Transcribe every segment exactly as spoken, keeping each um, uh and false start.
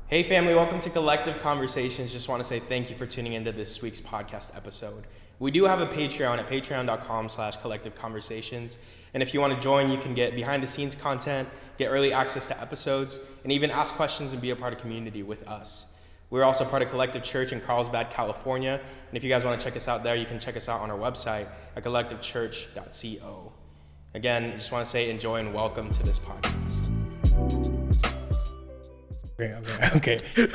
Hey family, welcome to Collective Conversations. Just want to say thank you for tuning into this week's podcast episode. We do have a Patreon at patreon.com slash collective conversations. And if you want to join, you can get behind the scenes content, get early access to episodes, and even ask questions and be a part of community with us. We're also part of Collective Church in Carlsbad, California. And if you guys want to check us out there, you can check us out on our website at collective church dot co. Again, I just want to say enjoy and welcome to this podcast. Okay, okay, okay.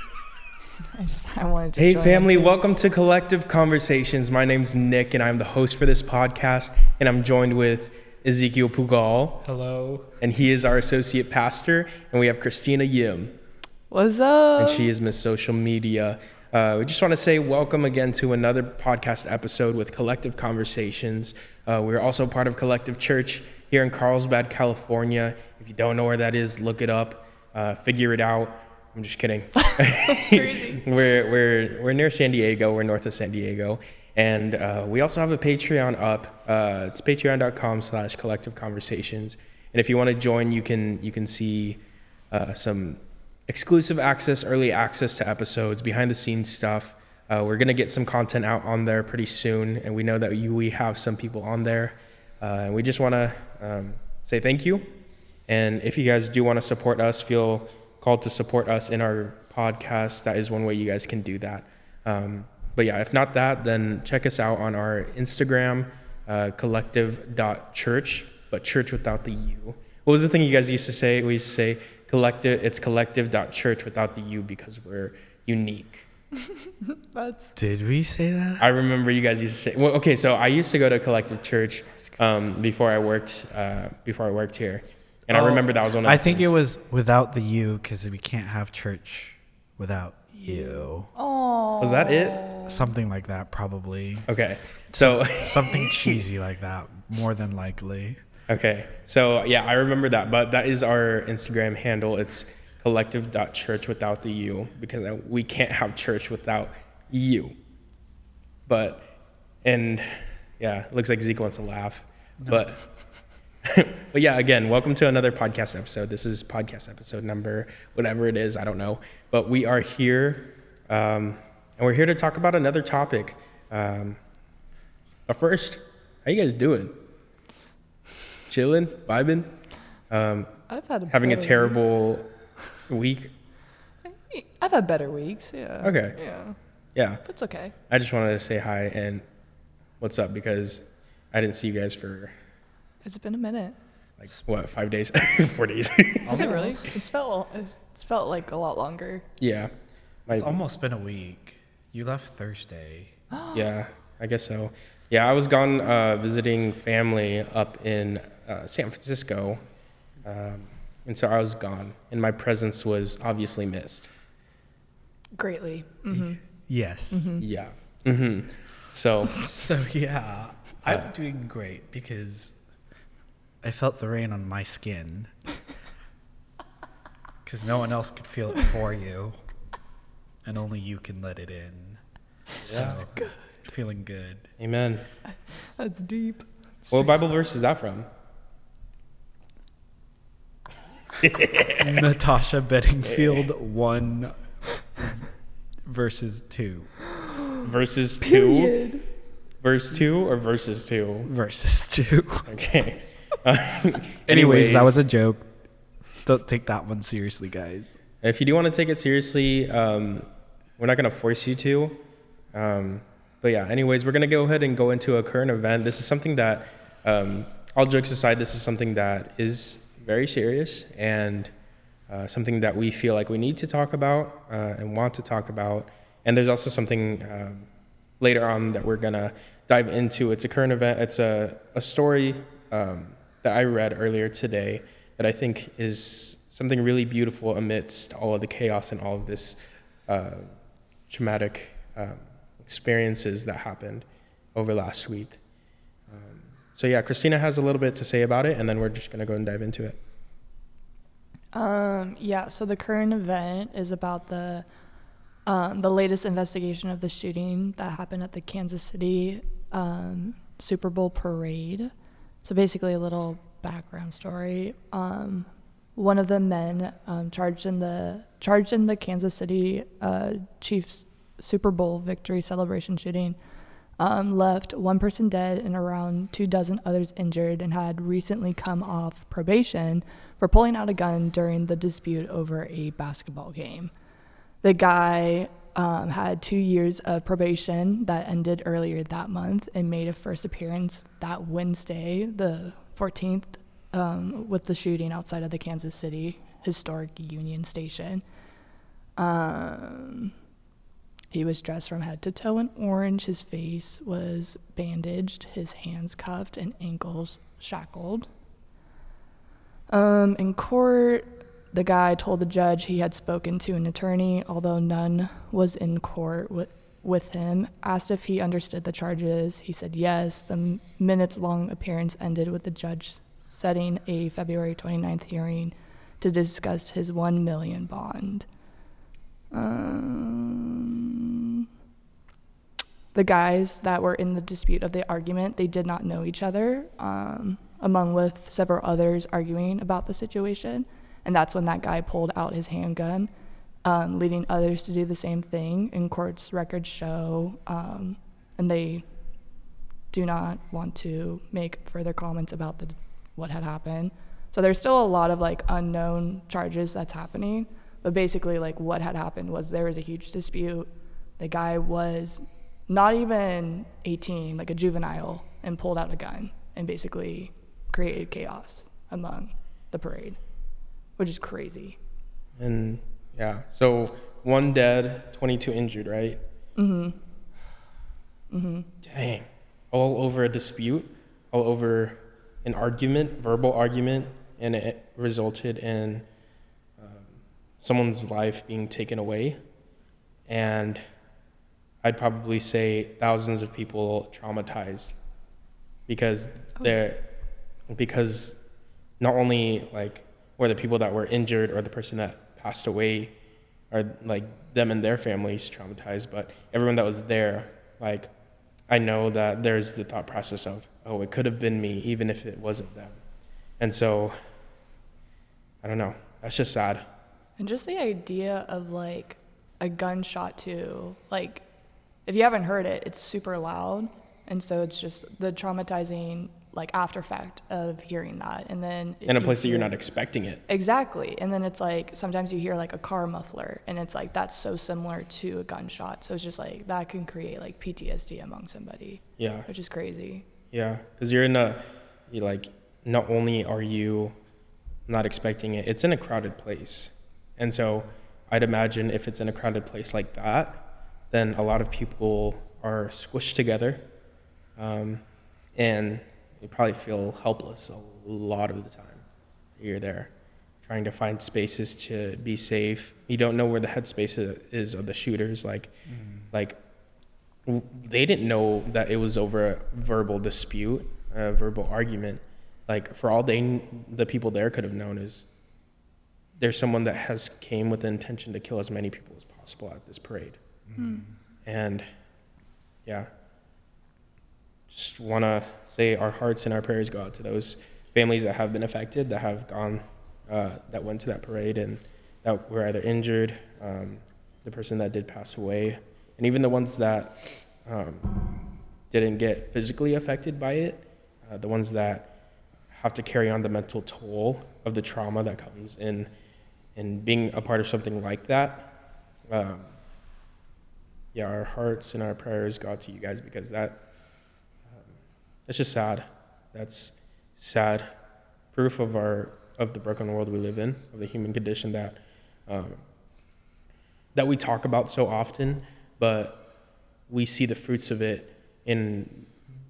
I just, I wanted to Hey join family, in too. welcome to Collective Conversations. My name's Nick and I'm the host for this podcast, and I'm joined with Ezekiel Pugal. Hello. And he is our associate pastor, and we have Christina Yim, What's up? and she is Miss Social Media. Uh, we just want to say welcome again to another podcast episode with Collective Conversations. Uh, we're also part of Collective Church here in Carlsbad, California. If you don't know where that is, look it up. Uh, figure it out. I'm just kidding. Crazy. we're we're we're near San Diego. We're north of San Diego, and uh, we also have a Patreon up. Uh, it's patreon.com slash collective conversations. And if you want to join, you can you can see uh, some exclusive access, early access to episodes, behind the scenes stuff. Uh, we're gonna get some content out on there pretty soon, and we know that you, we have some people on there, uh, and we just want to um, say thank you. And if you guys do want to support us, feel called to support us in our podcast. That is one way you guys can do that. Um, but yeah, if not that, then check us out on our Instagram, uh, collective dot church, but church without the U. What was the thing you guys used to say? We used to say collective, it's collective dot church without the U because we're unique. That's Did we say that? I remember you guys used to say, well, okay, so I used to go to Collective Church um, before I worked, uh, before I worked here. And Oh, I remember that was one of the I think things. it was without the you because we can't have church without you. oh. Was that it? Something like that, probably. Okay, so Something cheesy like that, more than likely. okay, so yeah, I remember that, but that is our Instagram handle. It's collective dot church without the U because we can't have church without you. But and yeah, it looks like Zeke wants to laugh, No. but. But yeah, again, welcome to another podcast episode. This is podcast episode number, whatever it is, I don't know. But we are here, um, and we're here to talk about another topic. Um, but first, how you guys doing? Chilling? Vibing? Um, I've had a having a better terrible week? weeks. I've had better weeks. Yeah. Okay. Yeah. Yeah. It's okay. I just wanted to say hi and what's up because I didn't see you guys for It's been a minute. like, what, five days? Four days? Is it really? It's felt. It's felt like a lot longer. Yeah. My- It's almost been a week. You left Thursday. Yeah, I guess so. Yeah, I was gone uh, visiting family up in uh, San Francisco, um, and so I was gone, and my presence was obviously missed. Greatly. Mm-hmm. Yes. Yeah. hmm So, So yeah, I'm Uh, doing great because I felt the rain on my skin. Because no one else could feel it for you, and only you can let it in. So, That's feeling good. amen. That's deep. What Bible verse is that from? Natasha Bedingfield one verses two. Verses two? Period. Verse two or verses two? Verses two. Okay. Uh, Anyways, that was a joke. Don't take that one seriously, guys. If you do want to take it seriously, um, we're not going to force you to. Um, but yeah, anyways, we're going to go ahead and go into a current event. This is something that, um, all jokes aside, this is something that is very serious and uh, something that we feel like we need to talk about uh, and want to talk about. And there's also something um, later on that we're going to dive into. It's a current event. It's a, a story um, that I read earlier today that I think is something really beautiful amidst all of the chaos and all of this uh, traumatic um, experiences that happened over last week. Um, so yeah, Christina has a little bit to say about it, and then we're just going to go and dive into it. Um. Yeah. So the current event is about the um, the latest investigation of the shooting that happened at the Kansas City um, Super Bowl parade. So basically, a little background story. Um, one of the men um, charged in the charged in the Kansas City uh, Chiefs Super Bowl victory celebration shooting um, left one person dead and around two dozen others injured, and had recently come off probation for pulling out a gun during the dispute over a basketball game. The guy um, had two years of probation that ended earlier that month and made a first appearance that Wednesday, the fourteenth, um, with the shooting outside of the Kansas City historic Union Station. Um, he was dressed from head to toe in orange. His face was bandaged, his hands cuffed, and ankles shackled. Um, in court, the guy told the judge he had spoken to an attorney, although none was in court with, with him. Asked if he understood the charges, he said yes. The minutes-long appearance ended with the judge setting a February twenty-ninth hearing to discuss his one million dollars bond. Um, the guys that were in the dispute of the argument, they did not know each other, um, among with several others arguing about the situation. And that's when that guy pulled out his handgun, um, leading others to do the same thing. In court's records show, um, and they do not want to make further comments about the what had happened. So there's still a lot of like unknown charges that's happening. But basically, like, what had happened was there was a huge dispute. The guy was not even eighteen, like a juvenile, and pulled out a gun and basically created chaos among the parade, which is crazy. And yeah, so one dead, twenty-two injured, right? Mm-hmm. Mm-hmm. Dang. All over a dispute, all over an argument, verbal argument, and it resulted in someone's life being taken away, and I'd probably say thousands of people traumatized because oh. they're because not only like were the people that were injured or the person that passed away or like them and their families traumatized, but everyone that was there, like I know that there's the thought process of, oh, it could have been me even if it wasn't them. And so I don't know, that's just sad. And just the idea of like a gunshot too, like if you haven't heard it, it's super loud. And so it's just the traumatizing like after effect of hearing that. And then in a place that you're not expecting it. Exactly. And then it's like, sometimes you hear like a car muffler and it's like, that's so similar to a gunshot. So it's just like, that can create like P T S D among somebody. Yeah. Which is crazy. Yeah. Cause you're in a, you like, not only are you not expecting it, it's in a crowded place. And so I'd imagine if it's in a crowded place like that, then a lot of people are squished together, um, and you probably feel helpless a lot of the time. You're there trying to find spaces to be safe. You don't know where the headspace is of the shooters. Like, mm. like they didn't know that it was over a verbal dispute, a verbal argument. Like for all they, the people there could have known is, there's someone that has came with the intention to kill as many people as possible at this parade. Mm. And yeah, just want to say our hearts and our prayers go out to those families that have been affected, that have gone, uh, that went to that parade and that were either injured, um, the person that did pass away, and even the ones that um, didn't get physically affected by it, uh, the ones that have to carry on the mental toll of the trauma that comes in and being a part of something like that. Um, yeah, our hearts and our prayers go out to you guys because that, um, that's just sad. That's sad proof of our, of the broken world we live in, of the human condition that, um, that we talk about so often, but we see the fruits of it in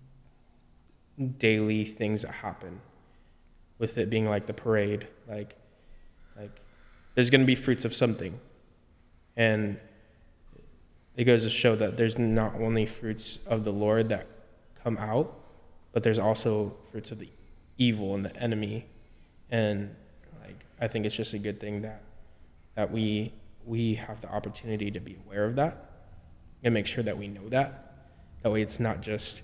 daily things that happen, with it being like the parade, like, like there's going to be fruits of something. And it goes to show that there's not only fruits of the Lord that come out, but there's also fruits of the evil and the enemy. And like, I think it's just a good thing that, that we, we have the opportunity to be aware of that and make sure that we know that. That way it's not just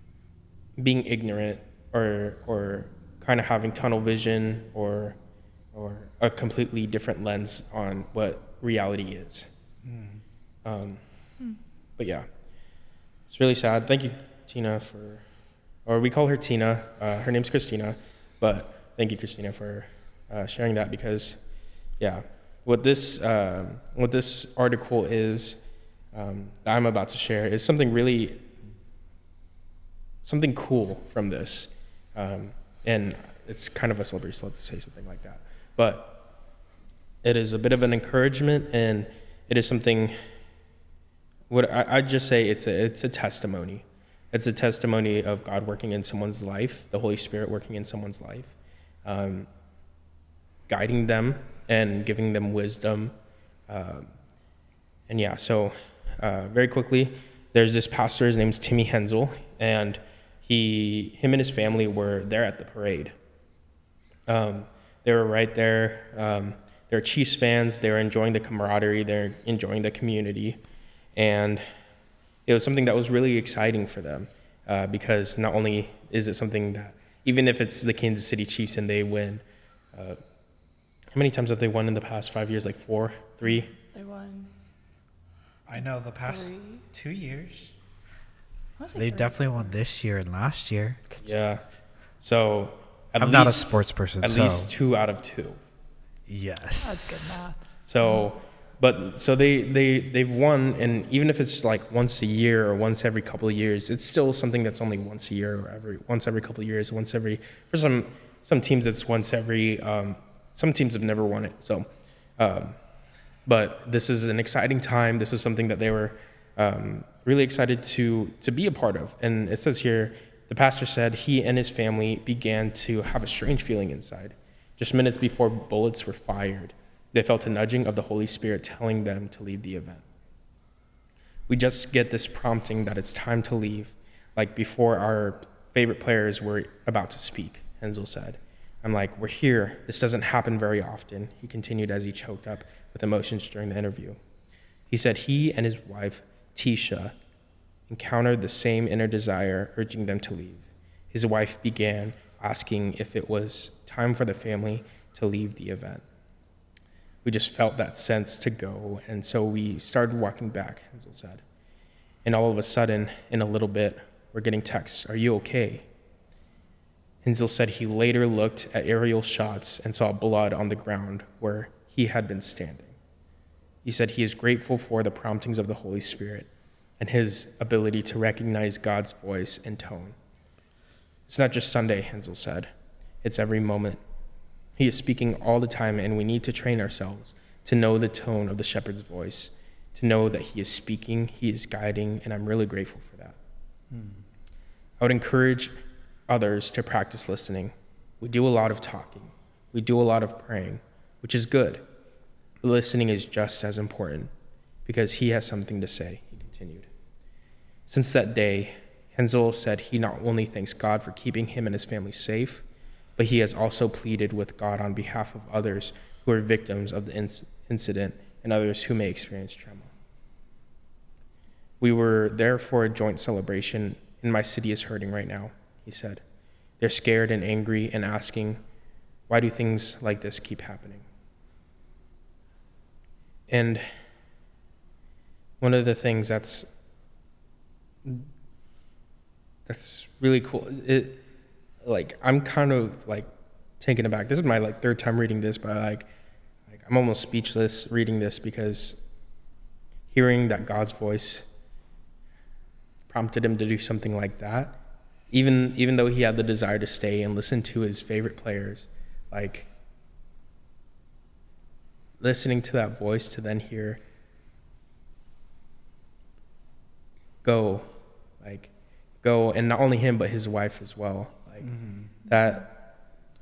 being ignorant or, or kind of having tunnel vision or or a completely different lens on what reality is. Mm. Um, but yeah, it's really sad. Thank you, Tina, for, or we call her Tina. Uh, her name's Christina, but thank you, Christina, for uh, sharing that, because, yeah, what this uh, what this article is um, that I'm about to share is something really, something cool from this, um, and it's kind of a slippery slope to say something like that, but it is a bit of an encouragement, and it is something. What I I just say it's a it's a testimony. It's a testimony of God working in someone's life, the Holy Spirit working in someone's life, um, guiding them and giving them wisdom. Um, and yeah, so uh, very quickly, there's this pastor. His name's Timmy Hensel, and he, him and his family were there at the parade. Um, they were right there. Um, they're Chiefs fans. They were enjoying the camaraderie. They're enjoying the community. And it was something that was really exciting for them, uh, because not only is it something that, even if it's the Kansas City Chiefs and they win, uh, how many times have they won in the past five years? Like four, three? They won. I know the past Three. two years. I wanna say They three. definitely won this year and last year. Yeah. So at I'm least, not a sports person, At so least two out of two. yes. That's good math. So, but so they they they've won, and even if it's like once a year or once every couple of years, it's still something that's only once a year or every once every couple of years, once every for some some teams it's once every. Um, some teams have never won it. So, um, but this is an exciting time. This is something that they were um, really excited to to be a part of. And it says here, the pastor said he and his family began to have a strange feeling inside. Just minutes before bullets were fired, they felt a nudging of the Holy Spirit telling them to leave the event. We just get this prompting that it's time to leave, like before our favorite players were about to speak, Hensel said. I'm like, we're here. This doesn't happen very often, he continued as he choked up with emotions during the interview. He said he and his wife, Tisha, encountered the same inner desire urging them to leave. His wife began asking if it was time for the family to leave the event. We just felt that sense to go, and so we started walking back, Hensel said. And all of a sudden, in a little bit, we're getting texts, "Are you okay?" Hensel said he later looked at aerial shots and saw blood on the ground where he had been standing. He said he is grateful for the promptings of the Holy Spirit and his ability to recognize God's voice and tone. It's not just Sunday, Hensel said. It's every moment. He is speaking all the time, and we need to train ourselves to know the tone of the shepherd's voice, to know that he is speaking, he is guiding, and I'm really grateful for that. Hmm. I would encourage others to practice listening. We do a lot of talking. We do a lot of praying, which is good. But listening is just as important, because he has something to say, he continued. Since that day, Hensel said he not only thanks God for keeping him and his family safe, but he has also pleaded with God on behalf of others who are victims of the inc- incident and others who may experience trauma. We were there for a joint celebration, and my city is hurting right now, he said. They're scared and angry and asking, why do things like this keep happening? And one of the things that's that's really cool, it, like, I'm kind of like taken aback. This is my like third time reading this, but like, like I'm almost speechless reading this, because hearing that God's voice prompted him to do something like that, even even though he had the desire to stay and listen to his favorite players, like listening to that voice to then hear, go, like go, and not only him but his wife as well. Like mm-hmm. that,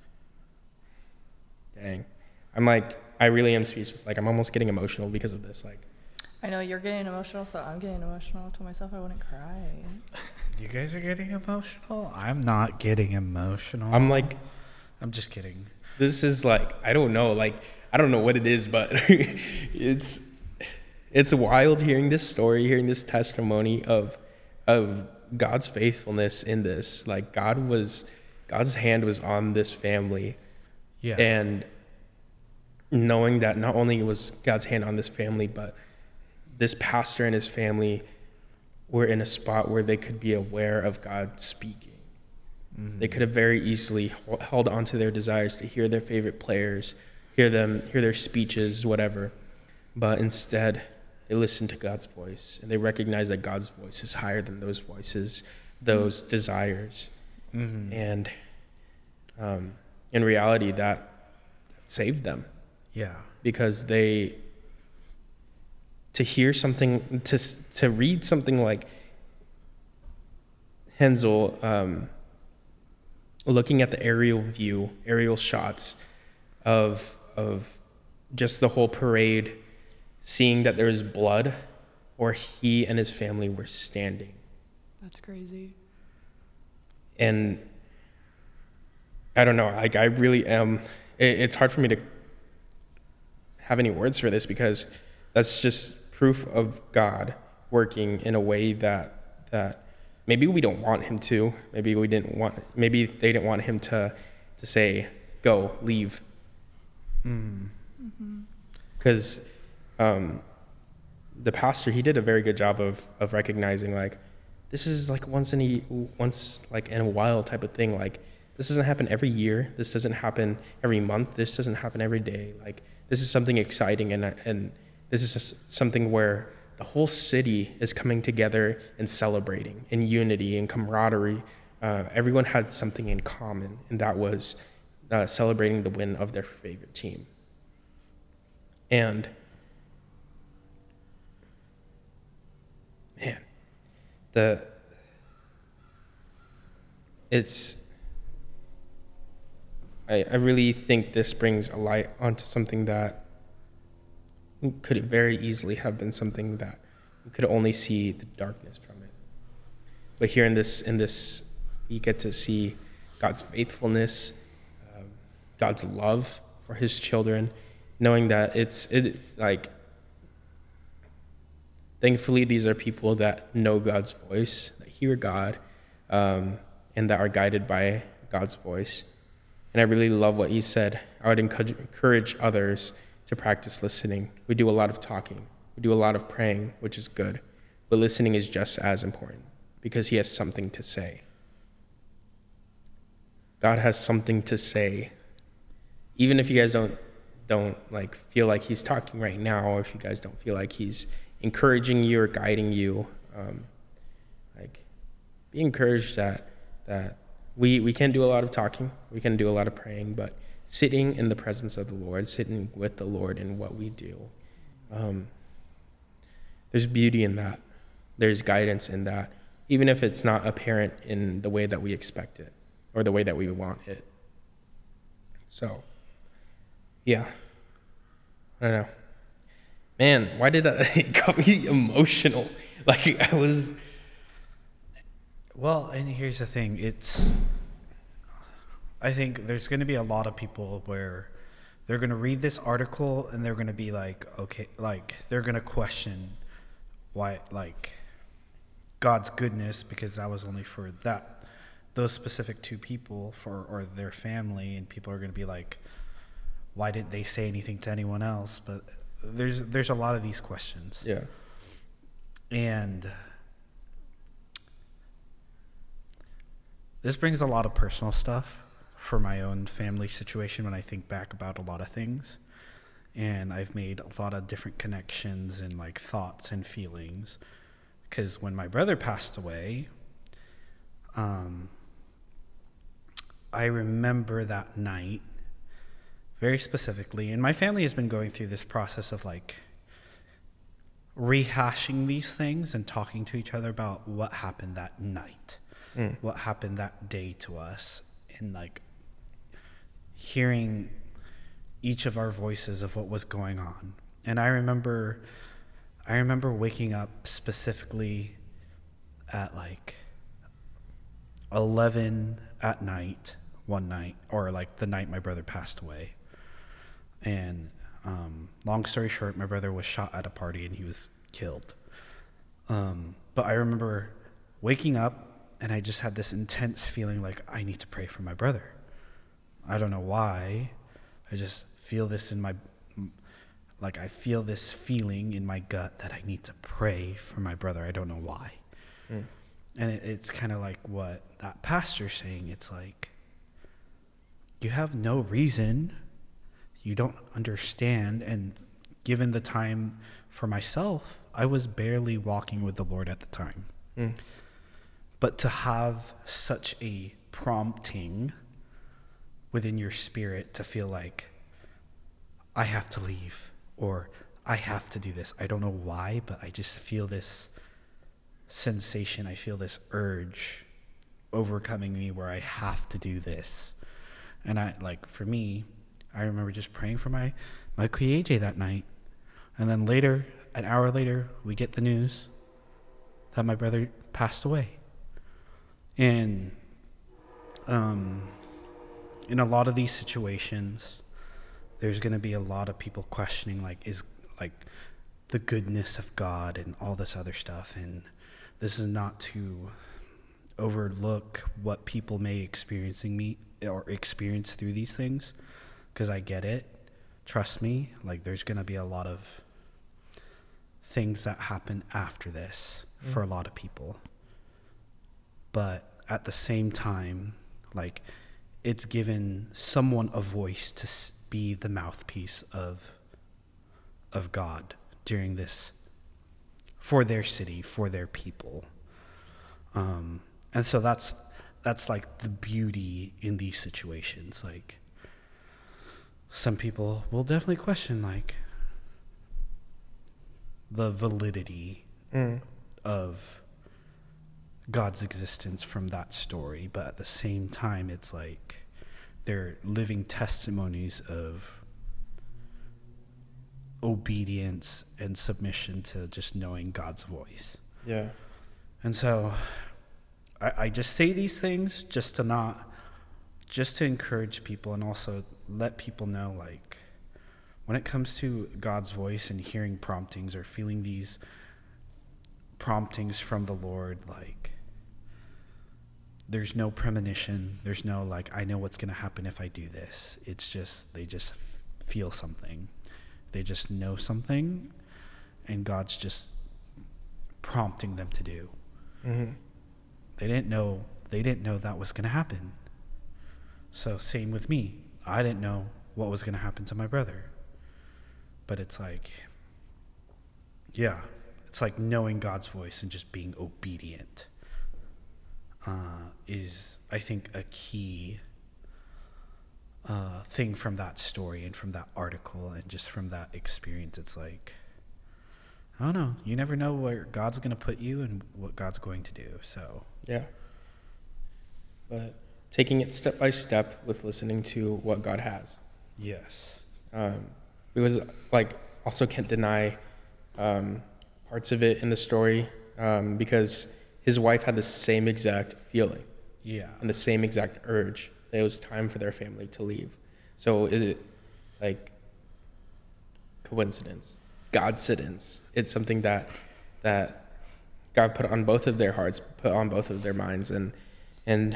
dang, I'm like, I really am speechless. Like I'm almost getting emotional because of this. Like, I know you're getting emotional, so I'm getting emotional. I told myself I wouldn't cry. You guys are getting emotional? I'm not getting emotional. I'm like, I'm just kidding. This is like, I don't know, like, I don't know what it is, but it's, it's wild hearing this story, hearing this testimony of, of God's faithfulness in this. Like God was, God's hand was on this family. Yeah. And knowing that not only was God's hand on this family, but this pastor and his family were in a spot where they could be aware of God speaking. Mm-hmm. They could have very easily held on to their desires to hear their favorite players, hear them, hear their speeches, whatever. But instead, they listened to God's voice, and they recognized that God's voice is higher than those voices, those mm-hmm. desires. Mm-hmm. And um, in reality, that, that saved them. Yeah. Because they, to hear something, to to read something like Hensel um, looking at the aerial view, aerial shots of of just the whole parade, seeing that there was blood, or he and his family were standing. That's crazy. And I don't know, like I really am, it, it's hard for me to have any words for this, because that's just proof of God working in a way that that maybe we don't want him to. Maybe we didn't want. Maybe they didn't want him to to say, "Go, leave," because mm. mm-hmm. um, the pastor, he did a very good job of of recognizing, like, this is like once in a once like in a while type of thing. Like, this doesn't happen every year. This doesn't happen every month. This doesn't happen every day. Like, this is something exciting, and and this is just something where the whole city is coming together and celebrating in unity and camaraderie. Uh, everyone had something in common, and that was uh, celebrating the win of their favorite team. And man, the it's I, I really think this brings a light onto something that could very easily have been something that you could only see the darkness from it. But here in this, in this, you get to see God's faithfulness, um, God's love for his children, knowing that it's, it like, thankfully these are people that know God's voice, that hear God, um, and that are guided by God's voice. And I really love what he said. I would encourage others to practice listening. We do a lot of talking. We do a lot of praying, which is good. But listening is just as important, because he has something to say. God has something to say. Even if you guys don't don't like feel like he's talking right now, or if you guys don't feel like he's encouraging you or guiding you, um, like be encouraged that that we we can do a lot of talking, we can do a lot of praying, but sitting in the presence of the Lord, sitting with the Lord in what we do, um, there's beauty in that. There's guidance in that, even if it's not apparent in the way that we expect it or the way that we want it. So, yeah. I don't know. Man, why did that, it got me emotional. Like, I was... Well, and here's the thing. It's... I think there's going to be a lot of people where they're going to read this article and they're going to be like, okay, like they're going to question why, like God's goodness, because that was only for that, those specific two people for, or their family. And people are going to be like, why didn't they say anything to anyone else? But there's, there's a lot of these questions. Yeah. And this brings a lot of personal stuff for my own family situation when I think back about a lot of things. And I've made a lot of different connections and like thoughts and feelings. Because when my brother passed away, um, I remember that night very specifically. And my family has been going through this process of like rehashing these things and talking to each other about what happened that night, mm. what happened that day to us. And like hearing each of our voices of what was going on. And I remember I remember waking up specifically at like eleven at night one night, or like the night my brother passed away. And um, long story short, my brother was shot at a party and he was killed. Um, but I remember waking up and I just had this intense feeling like I need to pray for my brother. I don't know why. I just feel this in my like I feel this feeling in my gut that I need to pray for my brother. I don't know why. Mm. And it, it's kind of like what that pastor's saying. It's like, you have no reason. You don't understand. And given the time for myself, I was barely walking with the Lord at the time. Mm. But to have such a prompting within your spirit to feel like, I have to leave, or I have to do this. I don't know why, but I just feel this sensation. I feel this urge overcoming me where I have to do this. And I, like, for me, I remember just praying for my, my K A J that night. And then later, an hour later, we get the news that my brother passed away. And um, in a lot of these situations, there's going to be a lot of people questioning, like, is like the goodness of God and all this other stuff. And this is not to overlook what people may experiencing me or experience through these things, because I get it. Trust me, like, there's going to be a lot of things that happen after this mm. for a lot of people. But at the same time, like, it's given someone a voice to be the mouthpiece of of God during this, for their city, for their people. Um, and so that's that's like the beauty in these situations. Like, some people will definitely question, like, the validity mm. of God's existence from that story, but at the same time, it's like they're living testimonies of obedience and submission to just knowing God's voice. Yeah. And so I, I just say these things just to not, just to encourage people, and also let people know, like, when it comes to God's voice and hearing promptings or feeling these promptings from the Lord, like, there's no premonition. There's no, like, I know what's going to happen if I do this. It's just, they just f- feel something. They just know something, and God's just prompting them to do. Mm-hmm. They didn't know, they didn't know that was going to happen. So same with me. I didn't know what was going to happen to my brother. But it's like, yeah, it's like knowing God's voice and just being obedient uh, is, I think, a key uh, thing from that story and from that article and just from that experience. It's like, I don't know. You never know where God's going to put you and what God's going to do. So yeah. But taking it step by step with listening to what God has. Yes. Um, because, like, also can't deny um, parts of it in the story um, because his wife had the same exact feeling. Yeah. And the same exact urge that it was time for their family to leave. So is it, like, coincidence? Godcidence? It's something that that God put on both of their hearts, put on both of their minds, and and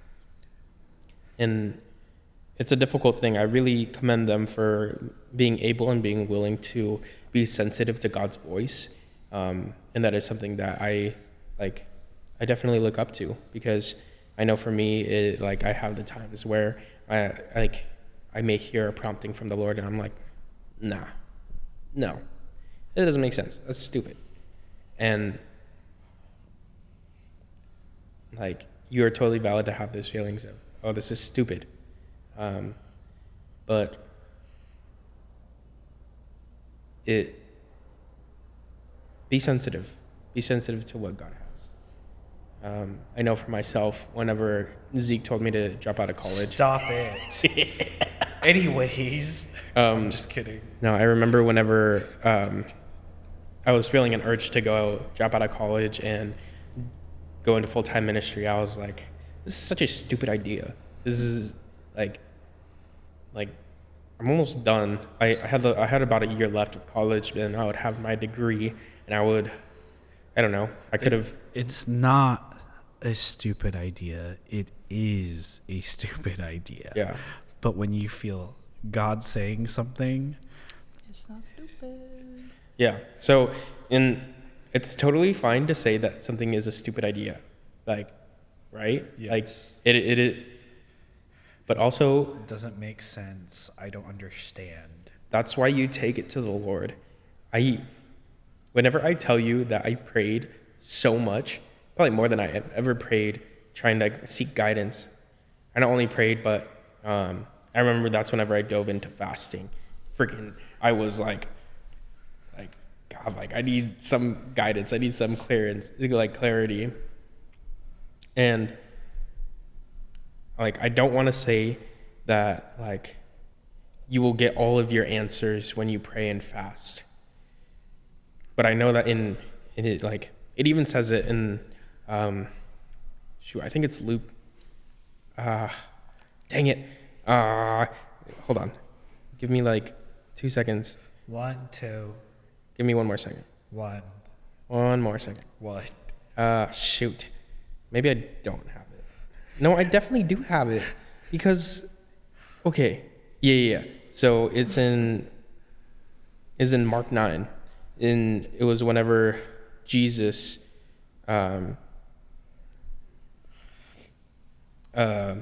and it's a difficult thing. I really commend them for being able and being willing to be sensitive to God's voice, um, and that is something that I like. I definitely look up to, because I know for me, it, like, I have the times where I like I may hear a prompting from the Lord, and I'm like, nah, no. It doesn't make sense. That's stupid. And, like, you are totally valid to have those feelings of, oh, this is stupid. Um, but it, be sensitive. Be sensitive to what God has. Um, I know for myself, whenever Zeke told me to drop out of college. Stop it. Anyways. Um, I'm just kidding. No, I remember whenever um, I was feeling an urge to go drop out of college and go into full-time ministry, I was like, this is such a stupid idea. This is like, like, I'm almost done. I, I had the, I had about a year left of college, and I would have my degree, and I would, I don't know, I could have. It, it's not a stupid idea. It is a stupid idea. Yeah. But when you feel God saying something, It's not stupid. Yeah. So, in it's totally fine to say that something is a stupid idea, like, right? Yes. Like it, it, it. But also, It doesn't make sense. I don't understand. that's why you take it to the Lord. I, whenever I tell you that I prayed so much, probably more than I have ever prayed, trying to seek guidance. I not only prayed, but um, I remember that's whenever I dove into fasting. Freaking, I was like, like, God, like I need some guidance. I need some clearance, like clarity. And like, I don't want to say that like you will get all of your answers when you pray and fast. But I know that in, in it, like, it even says it in, um, shoot, I think it's Luke. Uh, dang it. Uh, hold on. Give me like two seconds. One, two, Give me one more second. one, One more second. one. Uh, shoot. Maybe I don't have it. No, I definitely do have it. Because, okay. Yeah, yeah, yeah. So it's in, is in Mark nine. In, it was whenever Jesus, um, uh,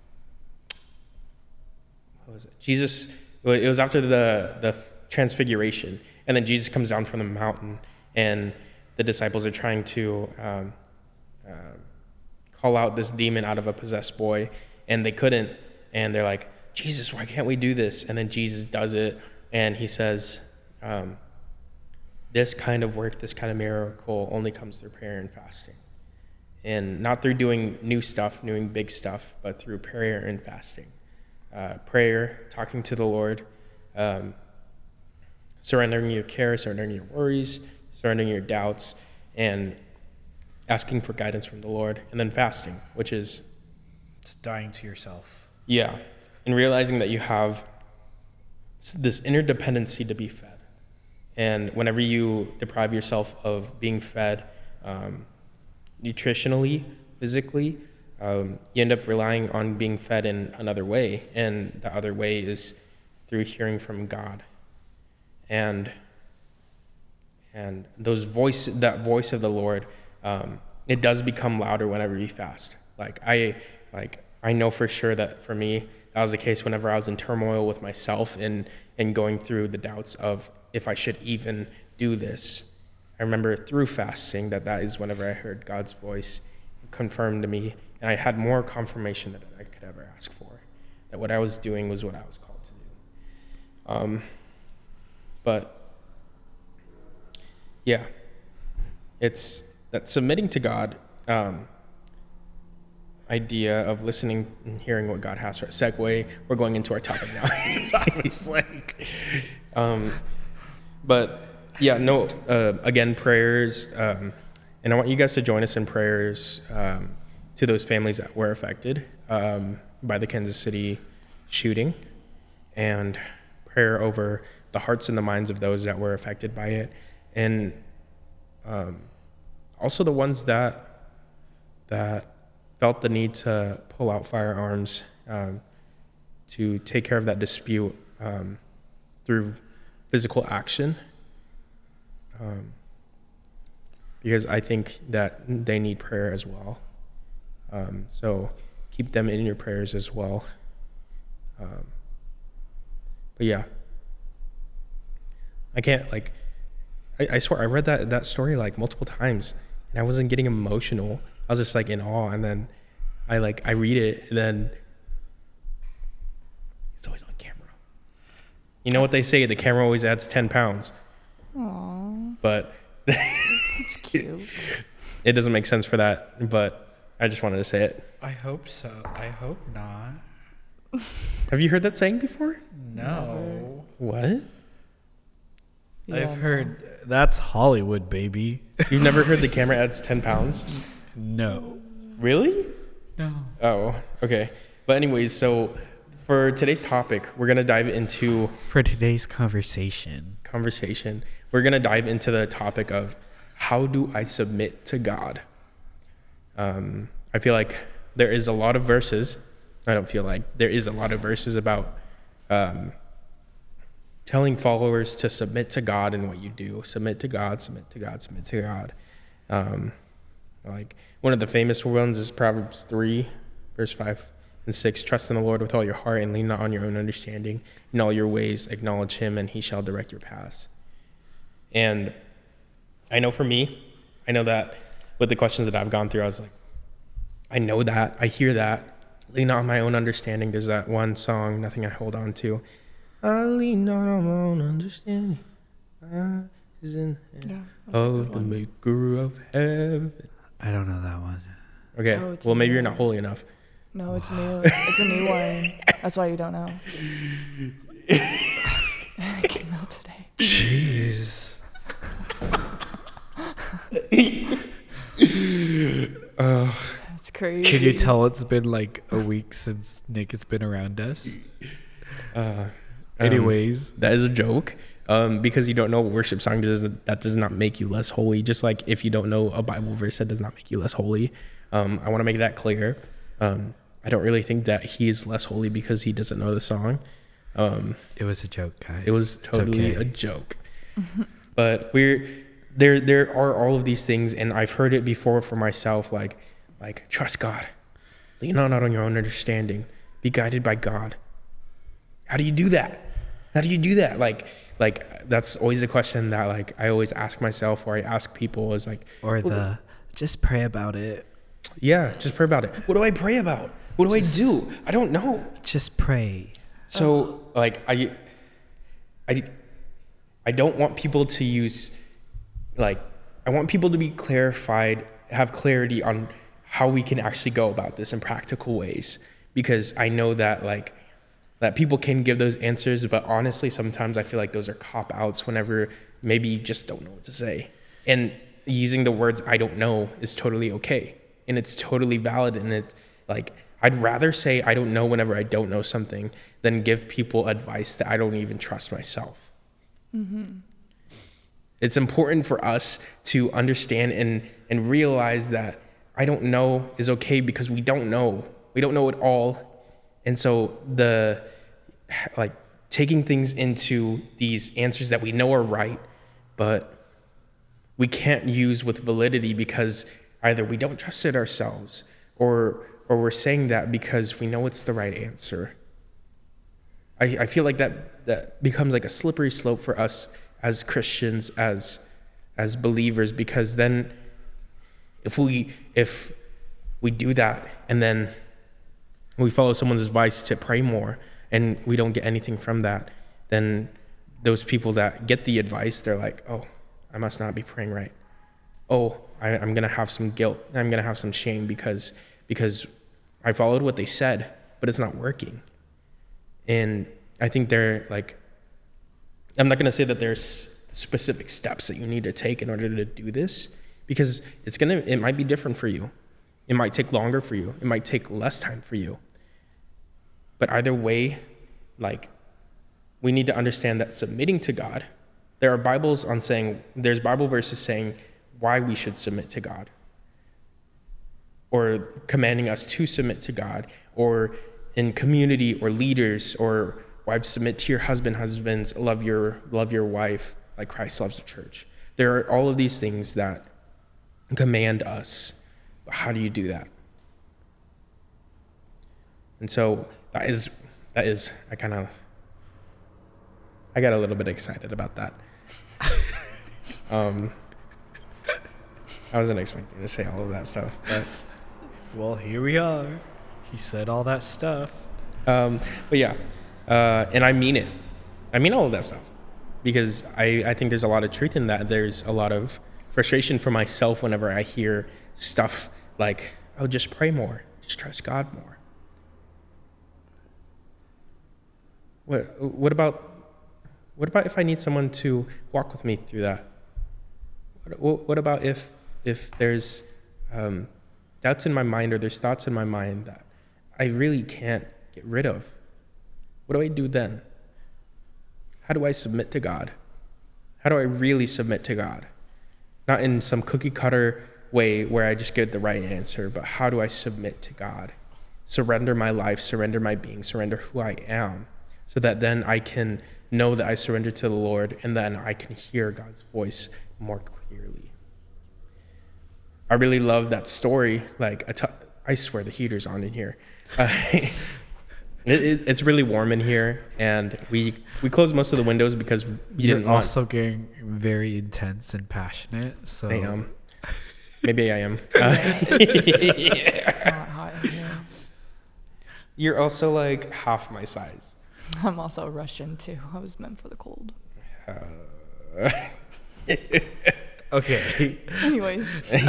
what was it? Jesus, well, it was after the, the transfiguration. And then Jesus comes down from the mountain, and the disciples are trying to um, uh, call out this demon out of a possessed boy, and they couldn't. And they're like, Jesus, why can't we do this? And then Jesus does it, and he says, um, this kind of work, this kind of miracle only comes through prayer and fasting. And not through doing new stuff, doing big stuff, but through prayer and fasting. Uh, prayer, talking to the Lord, um, surrendering your care, surrendering your worries, surrendering your doubts, and asking for guidance from the Lord. And then fasting, which is... It's dying to yourself. Yeah. And realizing that you have this interdependency to be fed. And whenever you deprive yourself of being fed um, nutritionally, physically, um, you end up relying on being fed in another way. And the other way is through hearing from God. And and those voice, that voice of the Lord, um, it does become louder whenever you fast. Like I, like I know for sure that for me, that was the case whenever I was in turmoil with myself and and going through the doubts of if I should even do this. I remember through fasting that that is whenever I heard God's voice confirmed to me, and I had more confirmation than I could ever ask for, that what I was doing was what I was called to do. Um, but yeah, it's that submitting to God um, idea of listening and hearing what God has for us. Segue, we're going into our topic now. I was like... um, but yeah, no, uh, again, prayers, um, and I want you guys to join us in prayers um, to those families that were affected um, by the Kansas City shooting, and prayer over the hearts and the minds of those that were affected by it, and um, also the ones that that felt the need to pull out firearms um, to take care of that dispute um, through physical action, um, because I think that they need prayer as well. Um, so keep them in your prayers as well. Um, but yeah, I can't like, I, I swear I read that, that story like multiple times and I wasn't getting emotional. I was just like in awe. And then I like, I read it and then it's always on camera. You know what they say, the camera always adds ten pounds. Aww. But It's cute. it doesn't make sense for that, but I just wanted to say it. I hope so. I hope not. Have you heard that saying before? No. What? Yeah, I've no. heard that's Hollywood, baby. You've never heard the camera adds ten pounds? No. Really? No. Oh, okay. But anyways, so for today's topic, we're going to dive into For today's conversation. conversation. We're going to dive into the topic of how do I submit to God? Um, I feel like there is a lot of verses. I don't feel like there is a lot of verses about um, telling followers to submit to God in what you do. Submit to God, submit to God, submit to God. Um, like one of the famous ones is Proverbs three, verse five and six. Trust in the Lord with all your heart and lean not on your own understanding. In all your ways acknowledge him and he shall direct your paths. And I know for me, I know that with the questions that I've gone through, I was like, I know that, I hear that. Lean not on my own understanding. There's that one song, Nothing I Hold On To. I lean not on my own understanding. I is in the hand Yeah, of the maker of heaven. I don't know that one. Okay, Oh, it's well, maybe new. you're not holy enough. No, it's new. It's a new one. That's why you don't know. It came out today. Jeez. uh, That's crazy. Can you tell it's been like a week since Nick has been around us? uh, Anyways. um, that is a joke. Um, because you don't know a worship song, does that does not make you less holy. Just like if you don't know a Bible verse, that does not make you less holy. Um, I want to make that clear. Um, I don't really think that he is less holy because he doesn't know the song. Um, It was a joke, guys. it was It's totally okay. a joke. But we're there. There are all of these things, and I've heard it before for myself. Like, like trust God, lean not on your own understanding, be guided by God. How do you do that? How do you do that? Like, like that's always the question that like I always ask myself, or I ask people is like, Or the just pray about it. yeah, just pray about it. What do I pray about? What do Just- I do? I don't know. Just pray. So like I, I, I don't want people to use, like, I want people to be clarified, have clarity on how we can actually go about this in practical ways, because I know that like that people can give those answers, but honestly, sometimes I feel like those are cop outs whenever maybe you just don't know what to say. And using the words I don't know is totally okay. And it's totally valid. And it like, I'd rather say I don't know whenever I don't know something than give people advice that I don't even trust myself. Mm-hmm. It's important for us to understand and, and realize that I don't know is okay because we don't know. We don't know it all. And so the, like, taking things into these answers that we know are right, but we can't use with validity because either we don't trust it ourselves or or we're saying that because we know it's the right answer. I, I feel like that, that becomes like a slippery slope for us as Christians, as as believers, because then if we if we do that and then we follow someone's advice to pray more and we don't get anything from that, then those people that get the advice, they're like, oh, I must not be praying right. Oh, I, I'm going to have some guilt. I'm going to have some shame because because I followed what they said, but it's not working. And I think they're like, I'm not going to say that there's specific steps that you need to take in order to do this, because it's going to, it might be different for you. It might take longer for you. It might take less time for you. But either way, like, we need to understand that submitting to God, there are Bibles on saying, there's Bible verses saying why we should submit to God, or commanding us to submit to God, or in community or leaders, or wives, submit to your husband, husbands, love your love your wife like Christ loves the church. There are all of these things that command us. But how do you do that? And so that is that is I kind of I got a little bit excited about that. um, I wasn't expecting to say all of that stuff, but Well, here we are. He said all that stuff. um, but yeah, uh, and I mean it. I mean all of that stuff because I I think there's a lot of truth in that. There's a lot of frustration for myself whenever I hear stuff like, oh, just pray more, just trust God more. What what about what about if I need someone to walk with me through that? What, what about if if there's um, doubts in my mind or there's thoughts in my mind that I really can't get rid of? What do I do then? How do I submit to God? How do I really submit to God? Not in some cookie cutter way where I just get the right answer, but how do I submit to God? Surrender my life, surrender my being, surrender who I am, so that then I can know that I surrender to the Lord, and then I can hear God's voice more clearly. I really love that story. Like, I, t- I swear the heater's on in here. Uh, it, it, it's really warm in here, and we we closed most of the windows because we You're didn't also want. getting very intense and passionate. So I am. Maybe I am. Uh, Yeah, it's, it's, it's not hot in here. You're also like half my size. I'm also Russian too. I was meant for the cold. Uh, okay. Anyways,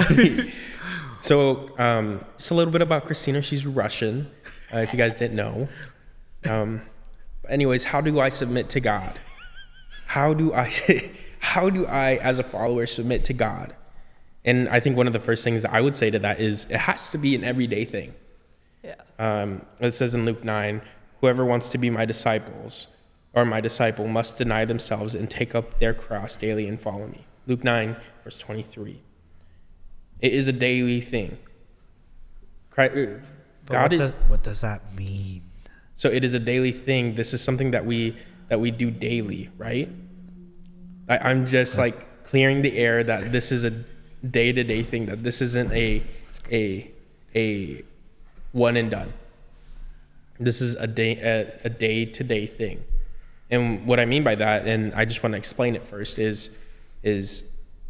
so um, just a little bit about Christina. She's Russian, uh, if you guys didn't know. Um, anyways, how do I submit to God? How do I, how do I, as a follower, submit to God? And I think one of the first things that I would say to that is it has to be an everyday thing. yeah. Um, it says in Luke nine, whoever wants to be my disciples or my disciple must deny themselves and take up their cross daily and follow me. Luke nine, verse twenty-three. It is a daily thing. Christ, But God what, is, does, what does that mean? so it is a daily thing. This is something that we that we do daily, right? I, I'm just like clearing the air that this is a day-to-day thing, that this isn't a a a one and done. This is a day a, a day-to-day thing. And what I mean by that, and I just want to explain it first, is is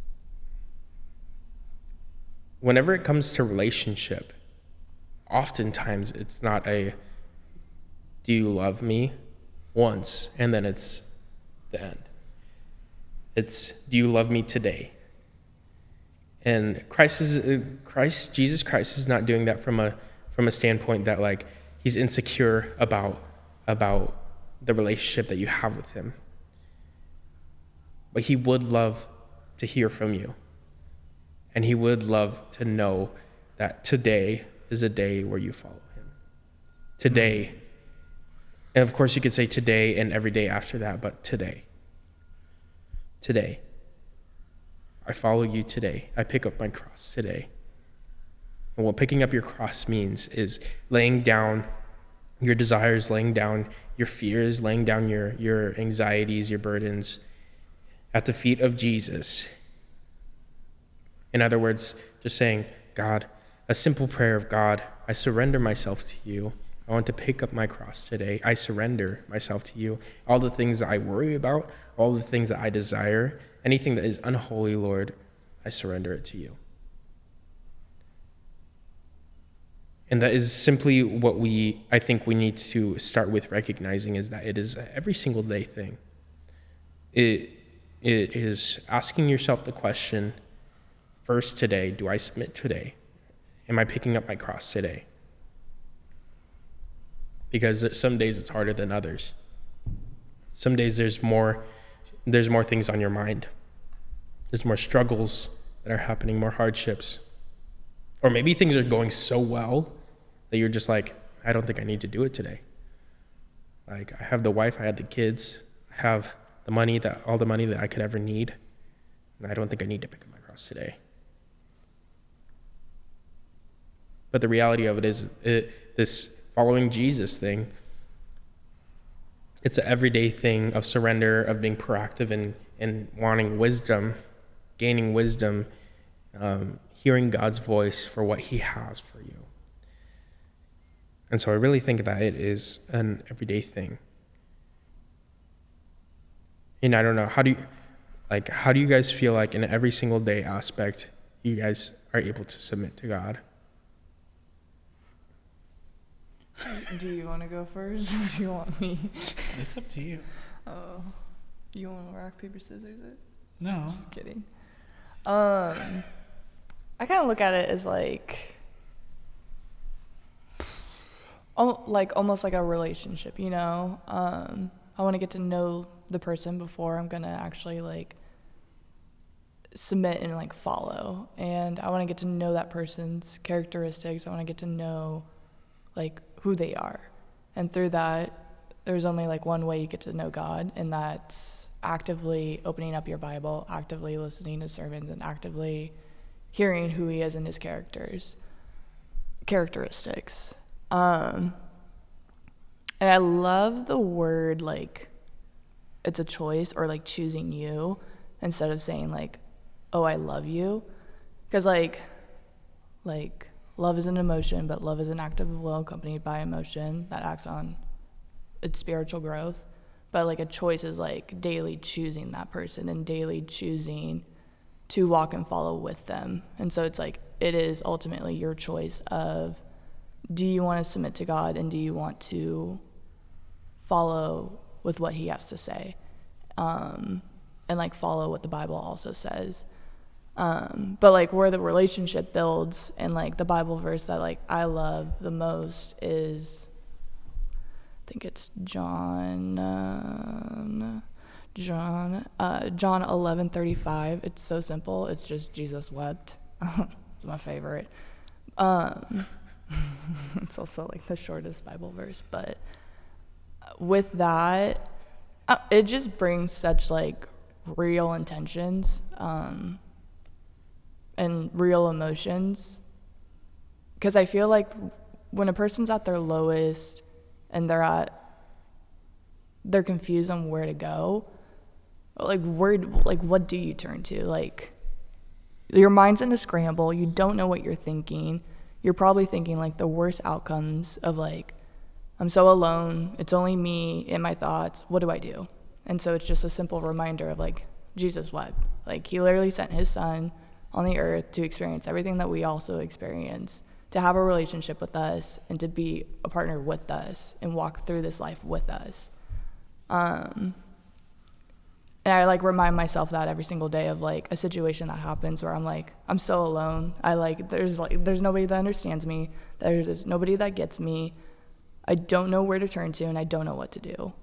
whenever it comes to relationship, oftentimes it's not a do you love me once and then it's the end. It's do you love me today? And Christ is Christ Jesus Christ is not doing that from a from a standpoint that like he's insecure about about the relationship that you have with him. But he would love to hear from you. And he would love to know that today is a day where you follow him. Today. And of course you could say today and every day after that, but today. Today. I follow you today. I pick up my cross today. And what picking up your cross means is laying down your desires, laying down your fears, laying down your, your anxieties, your burdens at the feet of Jesus. In other words, just saying, God, a simple prayer of God, I surrender myself to you. I want to pick up my cross today. I surrender myself to you. All the things that I worry about, all the things that I desire, anything that is unholy, Lord, I surrender it to you. And that is simply what we, I think we need to start with recognizing, is that it is an every single day thing. It, it is asking yourself the question, first today, do I submit today? Am I picking up my cross today? Because some days it's harder than others. Some days there's more, there's more things on your mind. There's more struggles that are happening, more hardships. Or maybe things are going so well that you're just like, I don't think I need to do it today. Like, I have the wife, I have the kids, I have the money, that all the money that I could ever need, and I don't think I need to pick up my cross today. But the reality of it is, it, this following Jesus thing, it's an everyday thing of surrender, of being proactive and, and wanting wisdom, gaining wisdom, um, hearing God's voice for what he has for you. And so I really think that it is an everyday thing. And I don't know, how do you, like, how do you guys feel like in every single day aspect, you guys are able to submit to God? Do you want to go first, or do you want me? It's up to you. Oh, you want to rock paper scissors it? No. Just kidding. Um, I kind of look at it as like, oh, like almost like a relationship, you know. Um, I want to get to know the person before I'm gonna actually like submit and like follow, and I want to get to know that person's characteristics. I want to get to know like who they are, and through that, there's only like one way you get to know God, and that's actively opening up your Bible, actively listening to sermons, and actively hearing who he is and his characters, characteristics. Um, And I love the word, like, it's a choice, or like choosing you instead of saying like, oh, I love you. Because like, like love is an emotion, but love is an act of will accompanied by emotion that acts on its spiritual growth. But like a choice is like daily choosing that person and daily choosing to walk and follow with them. And so it's like, it is ultimately your choice of, do you want to submit to God, and do you want to follow with what he has to say, um, and like follow what the Bible also says. Um, but like where the relationship builds, and like the Bible verse that like I love the most is, I think it's John, uh, John, uh, John eleven thirty-five. It's so simple. It's just Jesus wept. It's my favorite. Um, it's also like the shortest Bible verse, but with that, uh, it just brings such like real intentions, um, and real emotions. Because I feel like when a person's at their lowest and they're at, they're confused on where to go, like where, like what do you turn to? Like your mind's in a scramble. You don't know what you're thinking. You're probably thinking like the worst outcomes of like, I'm so alone. It's only me and my thoughts. What do I do? And so it's just a simple reminder of like, Jesus wept. Like he literally sent his son on the earth to experience everything that we also experience, to have a relationship with us and to be a partner with us and walk through this life with us. Um, and I like remind myself that every single day of like a situation that happens where I'm like, I'm so alone. I like, there's like, there's nobody that understands me. There's nobody that gets me. I don't know where to turn to, and I don't know what to do.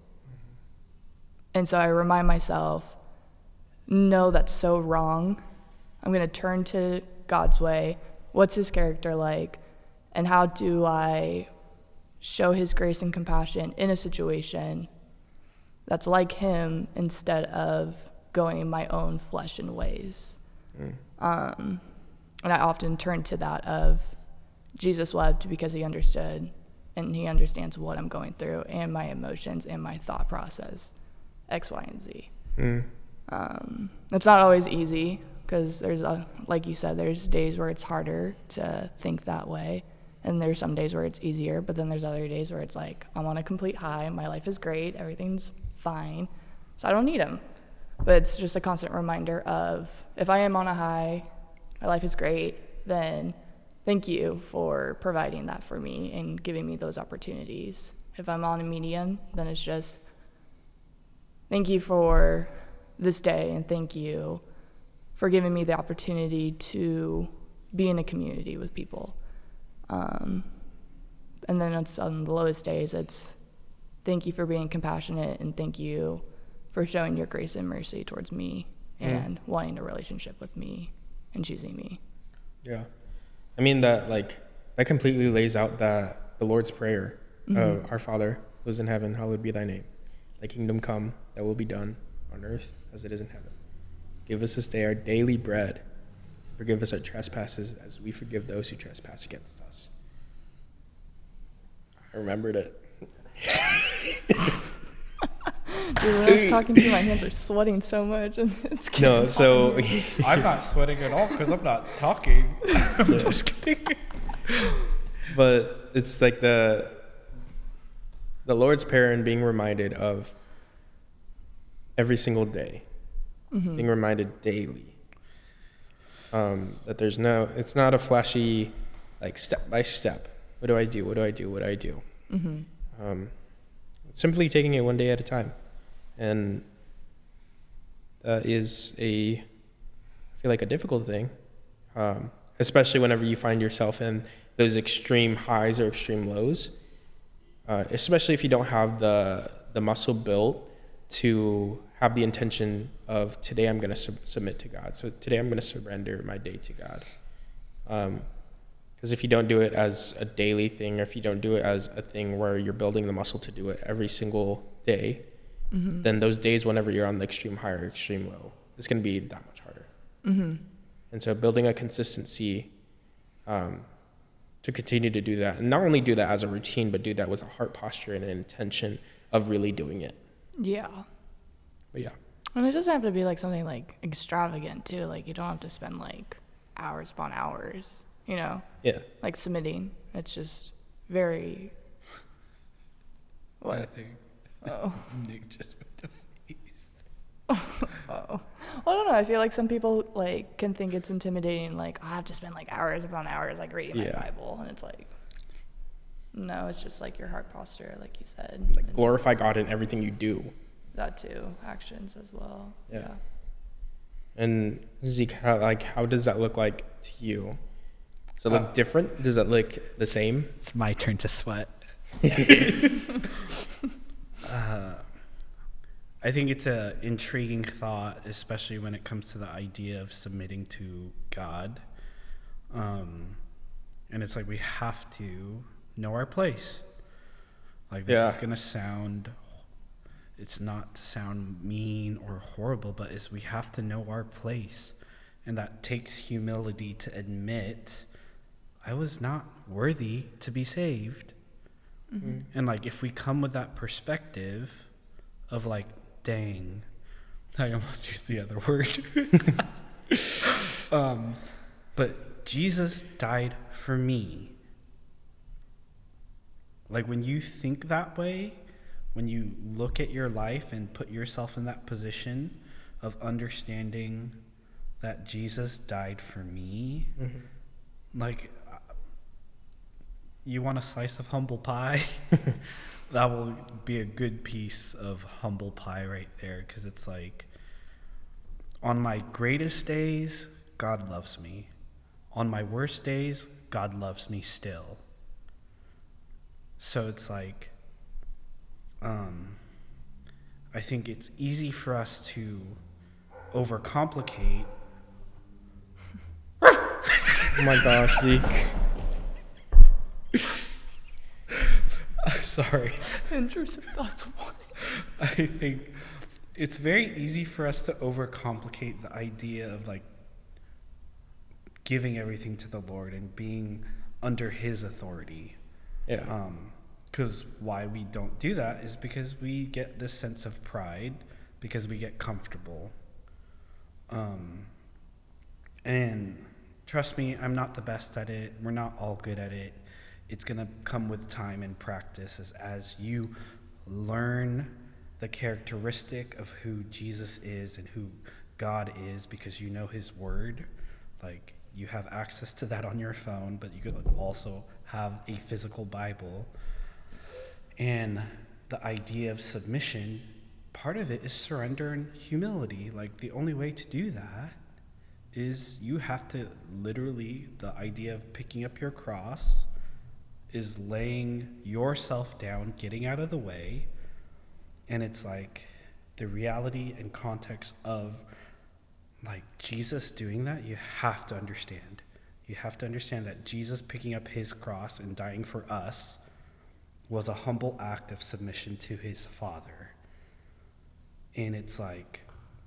And so I remind myself, no, that's so wrong. I'm going to turn to God's way. What's his character like? And how do I show his grace and compassion in a situation that's like him instead of going in my own flesh and ways? Mm. Um, and I often turn to that of Jesus wept because he understood, and he understands what I'm going through and my emotions and my thought process, X, Y, and Z. Mm. Um, it's not always easy, because there's, a, like you said, there's days where it's harder to think that way, and there's some days where it's easier, but then there's other days where it's like, I'm on a complete high, my life is great, everything's fine, so I don't need him. But it's just a constant reminder of, if I am on a high, my life is great, then thank you for providing that for me and giving me those opportunities. If I'm on a median, then it's just, thank you for this day, and thank you for giving me the opportunity to be in a community with people. Um, and then it's on the lowest days, it's thank you for being compassionate, and thank you for showing your grace and mercy towards me, and mm. wanting a relationship with me and choosing me. Yeah. I mean, that like that completely lays out that the Lord's Prayer, mm-hmm. of our Father who is in heaven, hallowed be thy name. Thy kingdom come, thy will be done on earth as it is in heaven. Give us this day our daily bread. Forgive us our trespasses as we forgive those who trespass against us. I remembered it. Dude, when I was talking to you, my hands are sweating so much. And it's no, so... I'm not sweating at all because I'm not talking. I'm just kidding. But it's like the the Lord's Prayer, and being reminded of every single day. Mm-hmm. Being reminded daily. Um, that there's no... It's not a flashy, like, step by step. What do I do? What do I do? What do I do? Mm-hmm. Um, simply taking it one day at a time. And that is a, I feel like a difficult thing, um, especially whenever you find yourself in those extreme highs or extreme lows, uh, especially if you don't have the the muscle built to have the intention of, today I'm going to sub- submit to God. So today I'm going to surrender my day to God. Um, because if you don't do it as a daily thing, or if you don't do it as a thing where you're building the muscle to do it every single day, mm-hmm. then those days whenever you're on the extreme high or extreme low, it's going to be that much harder. Mm-hmm. And so building a consistency um, to continue to do that, and not only do that as a routine, but do that with a heart posture and an intention of really doing it. Yeah. But yeah. And it doesn't have to be like something like extravagant too. Like you don't have to spend like hours upon hours, you know, Yeah. like submitting. It's just very. What? Nothing. Oh. Nick just put the face. Oh. Well, I don't know. I feel like some people like can think it's intimidating. Like I have to spend like hours upon hours like reading Yeah. my Bible, and it's like, no, it's just like your heart posture, like you said. Like And glorify God in everything you do. that too, actions as well. Yeah. Yeah. And Zeke, how, like, how does that look like to you? Does it look Uh, different? Does it look the same? It's my turn to sweat. uh, I think it's a intriguing thought, especially when it comes to the idea of submitting to God. Um, and it's like we have to know our place. Like this Yeah. is gonna sound. It's not to sound mean or horrible, but is we have to know our place, and that takes humility to admit I was not worthy to be saved. Mm-hmm. And like if we come with that perspective of like, dang, I almost used the other word. um, but Jesus died for me. Like when you think that way, when you look at your life and put yourself in that position of understanding that Jesus died for me, Mm-hmm. like uh, you want a slice of humble pie? That will be a good piece of humble pie right there, because it's like, on my greatest days, God loves me. On my worst days, God loves me still. So it's like, um, I think it's easy for us to overcomplicate. Oh my gosh, Zeke. Sorry. Intrusive thoughts. What? I think it's very easy for us to overcomplicate the idea of like giving everything to the Lord and being under His authority. Yeah. Um, because why we don't do that is because we get this sense of pride, because we get comfortable. Um, and trust me, I'm not the best at it. We're not all good at it. It's going to come with time and practice as, as you learn the characteristic of who Jesus is and who God is, because you know His word. Like, you have access to that on your phone, but you could also have a physical Bible. And the idea of submission, part of it is surrender and humility. Like, the only way to do that is you have to literally, the idea of picking up your cross is laying yourself down, getting out of the way. And it's like the reality and context of like Jesus doing that, you have to understand. You have to understand that Jesus picking up His cross and dying for us was a humble act of submission to His Father. And it's like,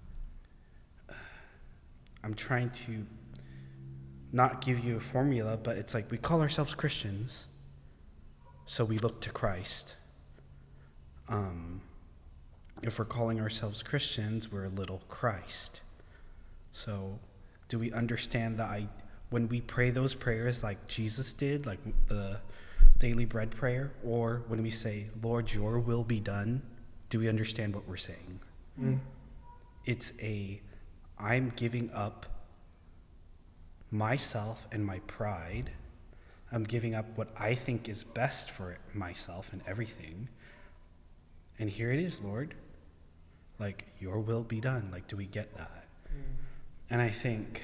I'm trying to not give you a formula, but it's like we call ourselves Christians, so we look to Christ. Um, if we're calling ourselves Christians, we're a little Christ. So do we understand that I, when we pray those prayers like Jesus did, like the daily bread prayer, or when we say, Lord, your will be done, do we understand what we're saying? Mm. It's a, I'm giving up myself and my pride. I'm giving up what I think is best for myself and everything. And here it is, Lord. Like, your will be done. Like, do we get that? Mm. And I think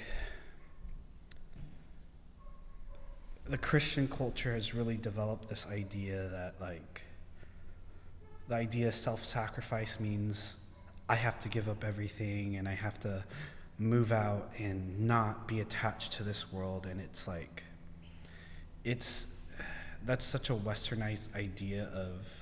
the Christian culture has really developed this idea that, like, the idea of self-sacrifice means I have to give up everything and I have to move out and not be attached to this world. And it's like, it's, that's such a westernized idea of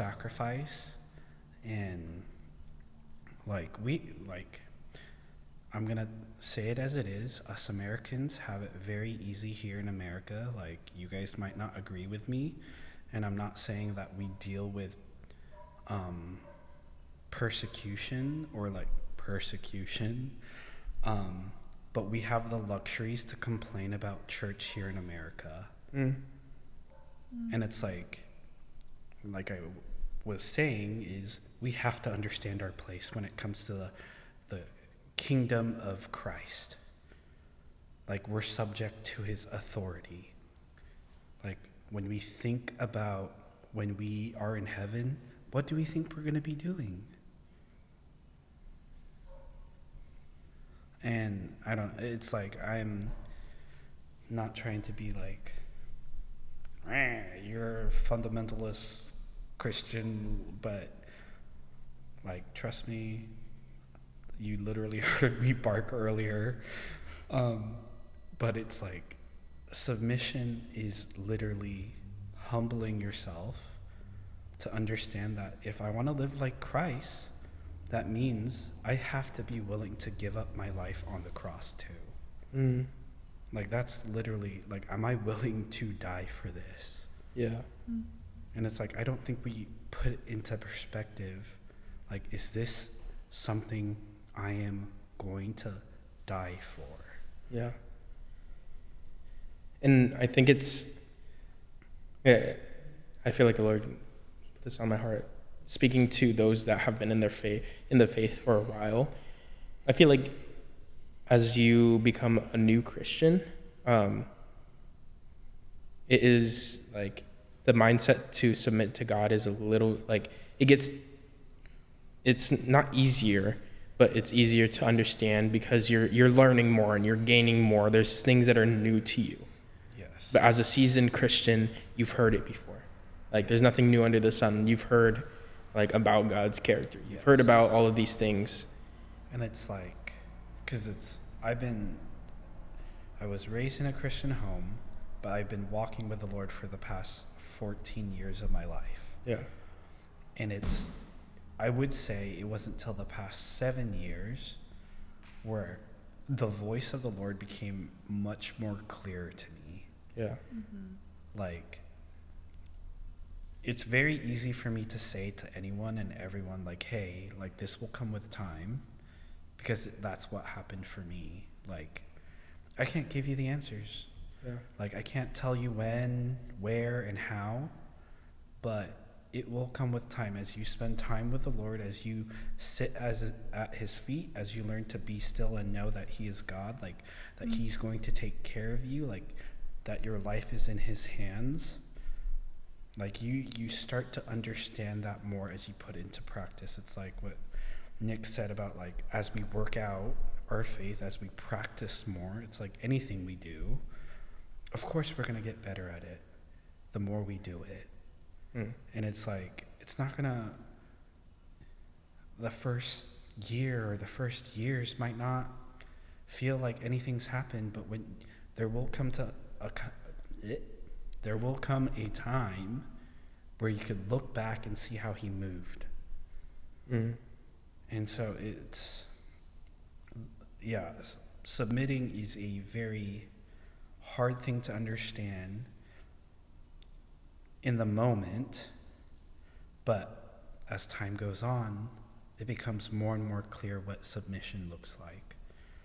self-sacrifice. And like we, like, I'm gonna say it as it is. Us Americans have it very easy here in America. Like, you guys might not agree with me, and I'm not saying that we deal with um, persecution or like persecution, um, but we have the luxuries to complain about church here in America. Mm. And it's like, like I was saying, is we have to understand our place when it comes to the, the kingdom of Christ. Like, we're subject to his authority. Like, when we think about when we are in heaven, what do we think we're going to be doing? And I don't, it's like, I'm not trying to be like, you're a fundamentalist Christian, but like, trust me, you literally heard me bark earlier. Um, but it's like, submission is literally humbling yourself to understand that if I want to live like Christ, that means I have to be willing to give up my life on the cross too. Mm. Like, that's literally, like, am I willing to die for this? Yeah. Mm. And it's like, I don't think we put it into perspective. Like, is this something I am going to die for? Yeah. And I think it's, yeah, I feel like the Lord put this on my heart. Speaking to those that have been in their faith, in the faith for a while, I feel like as you become a new Christian, um, it is like the mindset to submit to God is a little like it gets. It's not easier, but it's easier to understand because you're you're learning more and you're gaining more. There's things that are new to you. Yes. But as a seasoned Christian, you've heard it before. Like, there's nothing new under the sun. You've heard like about God's character. You've Yes. heard about all of these things. And it's like, because it's, I've been, I was raised in a Christian home, but I've been walking with the Lord for the past fourteen years of my life. Yeah. And it's, I would say it wasn't till the past seven years where the voice of the Lord became much more clear to me. Yeah. Mm-hmm. Like, it's very easy for me to say to anyone and everyone, like, hey, like, this will come with time, because that's what happened for me. Like, I can't give you the answers. Yeah. Like, I can't tell you when, where, and how, but it will come with time as you spend time with the Lord, as you sit as at his feet, as you learn to be still and know that he is God, like, that Mm-hmm. he's going to take care of you, like, that your life is in his hands. Like, you, you start to understand that more as you put into practice. It's like what Nick said about, like, as we work out our faith, as we practice more, it's like anything we do, of course we're going to get better at it the more we do it. Mm. And it's like, it's not going to, the first year or the first years might not feel like anything's happened, but when there will come to a, it, there will come a time where you could look back and see how he moved. Mm. And so it's, yeah, submitting is a very hard thing to understand in the moment, but as time goes on, it becomes more and more clear what submission looks like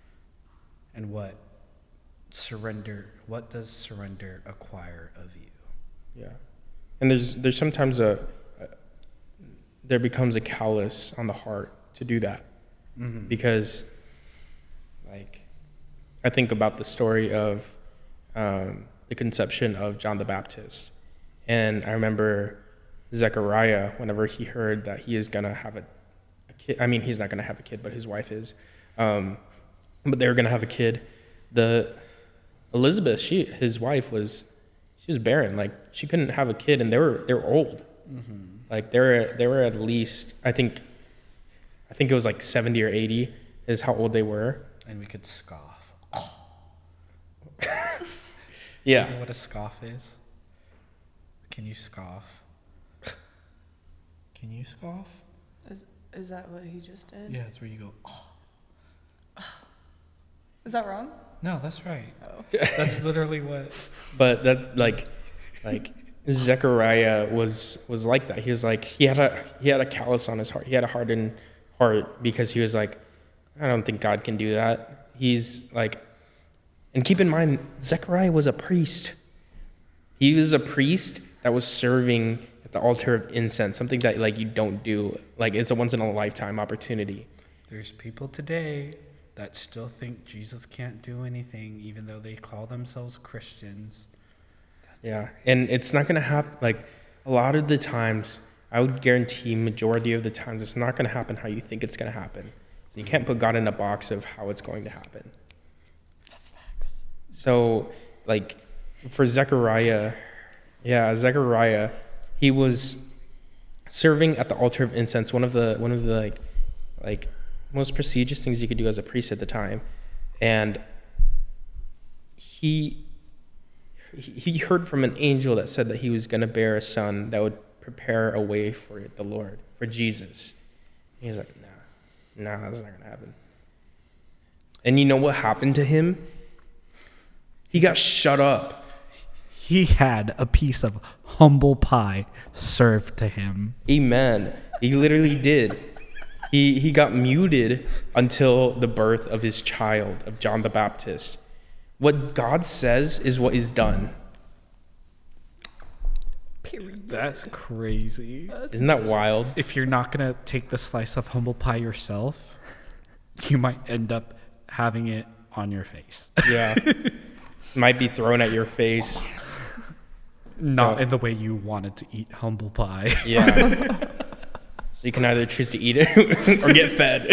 and what surrender, what does surrender acquire of you? Yeah. And there's there's sometimes a, a there becomes a callous on the heart to do that. Mm-hmm. Because like I think about the story of um, the conception of John the Baptist. And I remember Zechariah, whenever he heard that he is going to have a, a kid, I mean, he's not going to have a kid, but his wife is, um, but they were going to have a kid. The Elizabeth, she, his wife was, she was barren. Like, she couldn't have a kid, and they were, they were old. Mm-hmm. Like, they were, they were at least, I think, I think it was like seventy or eighty is how old they were. And we could scoff. Yeah. You know what a scoff is? Can you scoff? Can you scoff? Is, is that what he just did? Yeah, it's where you go, oh. Is that wrong? No, that's right. Oh. That's literally what. But that like like Zechariah was was like that. He was like he had a he had a callous on his heart. He had a hardened heart because he was like, I don't think God can do that. He's like, and keep in mind, Zechariah was a priest. He was a priest that was serving at the altar of incense, something that like you don't do. Like it's a once in a lifetime opportunity. There's people today that still think Jesus can't do anything, even though they call themselves Christians. Yeah, and it's not gonna happen. Like a lot of the times, I would guarantee majority of the times, it's not gonna happen how you think it's gonna happen. So you can't put God in a box of how it's going to happen. That's facts. So, like, for Zechariah, yeah, Zechariah, he was serving at the altar of incense, one of the one of the like, like most prestigious things you could do as a priest at the time, and he he heard from an angel that said that he was going to bear a son that would prepare a way for the Lord, for Jesus. He was like, nah, nah, that's not going to happen. And you know what happened to him? He got shut up. He had a piece of humble pie served to him. Amen. He literally did. He he got muted until the birth of his child, of John the Baptist. What God says is what is done. Period. That's crazy. Isn't that wild? If you're not going to take the slice of humble pie yourself, you might end up having it on your face. Yeah. Might be thrown at your face. Not So- in the way you wanted to eat humble pie. Yeah. So you can either choose to eat it or get fed.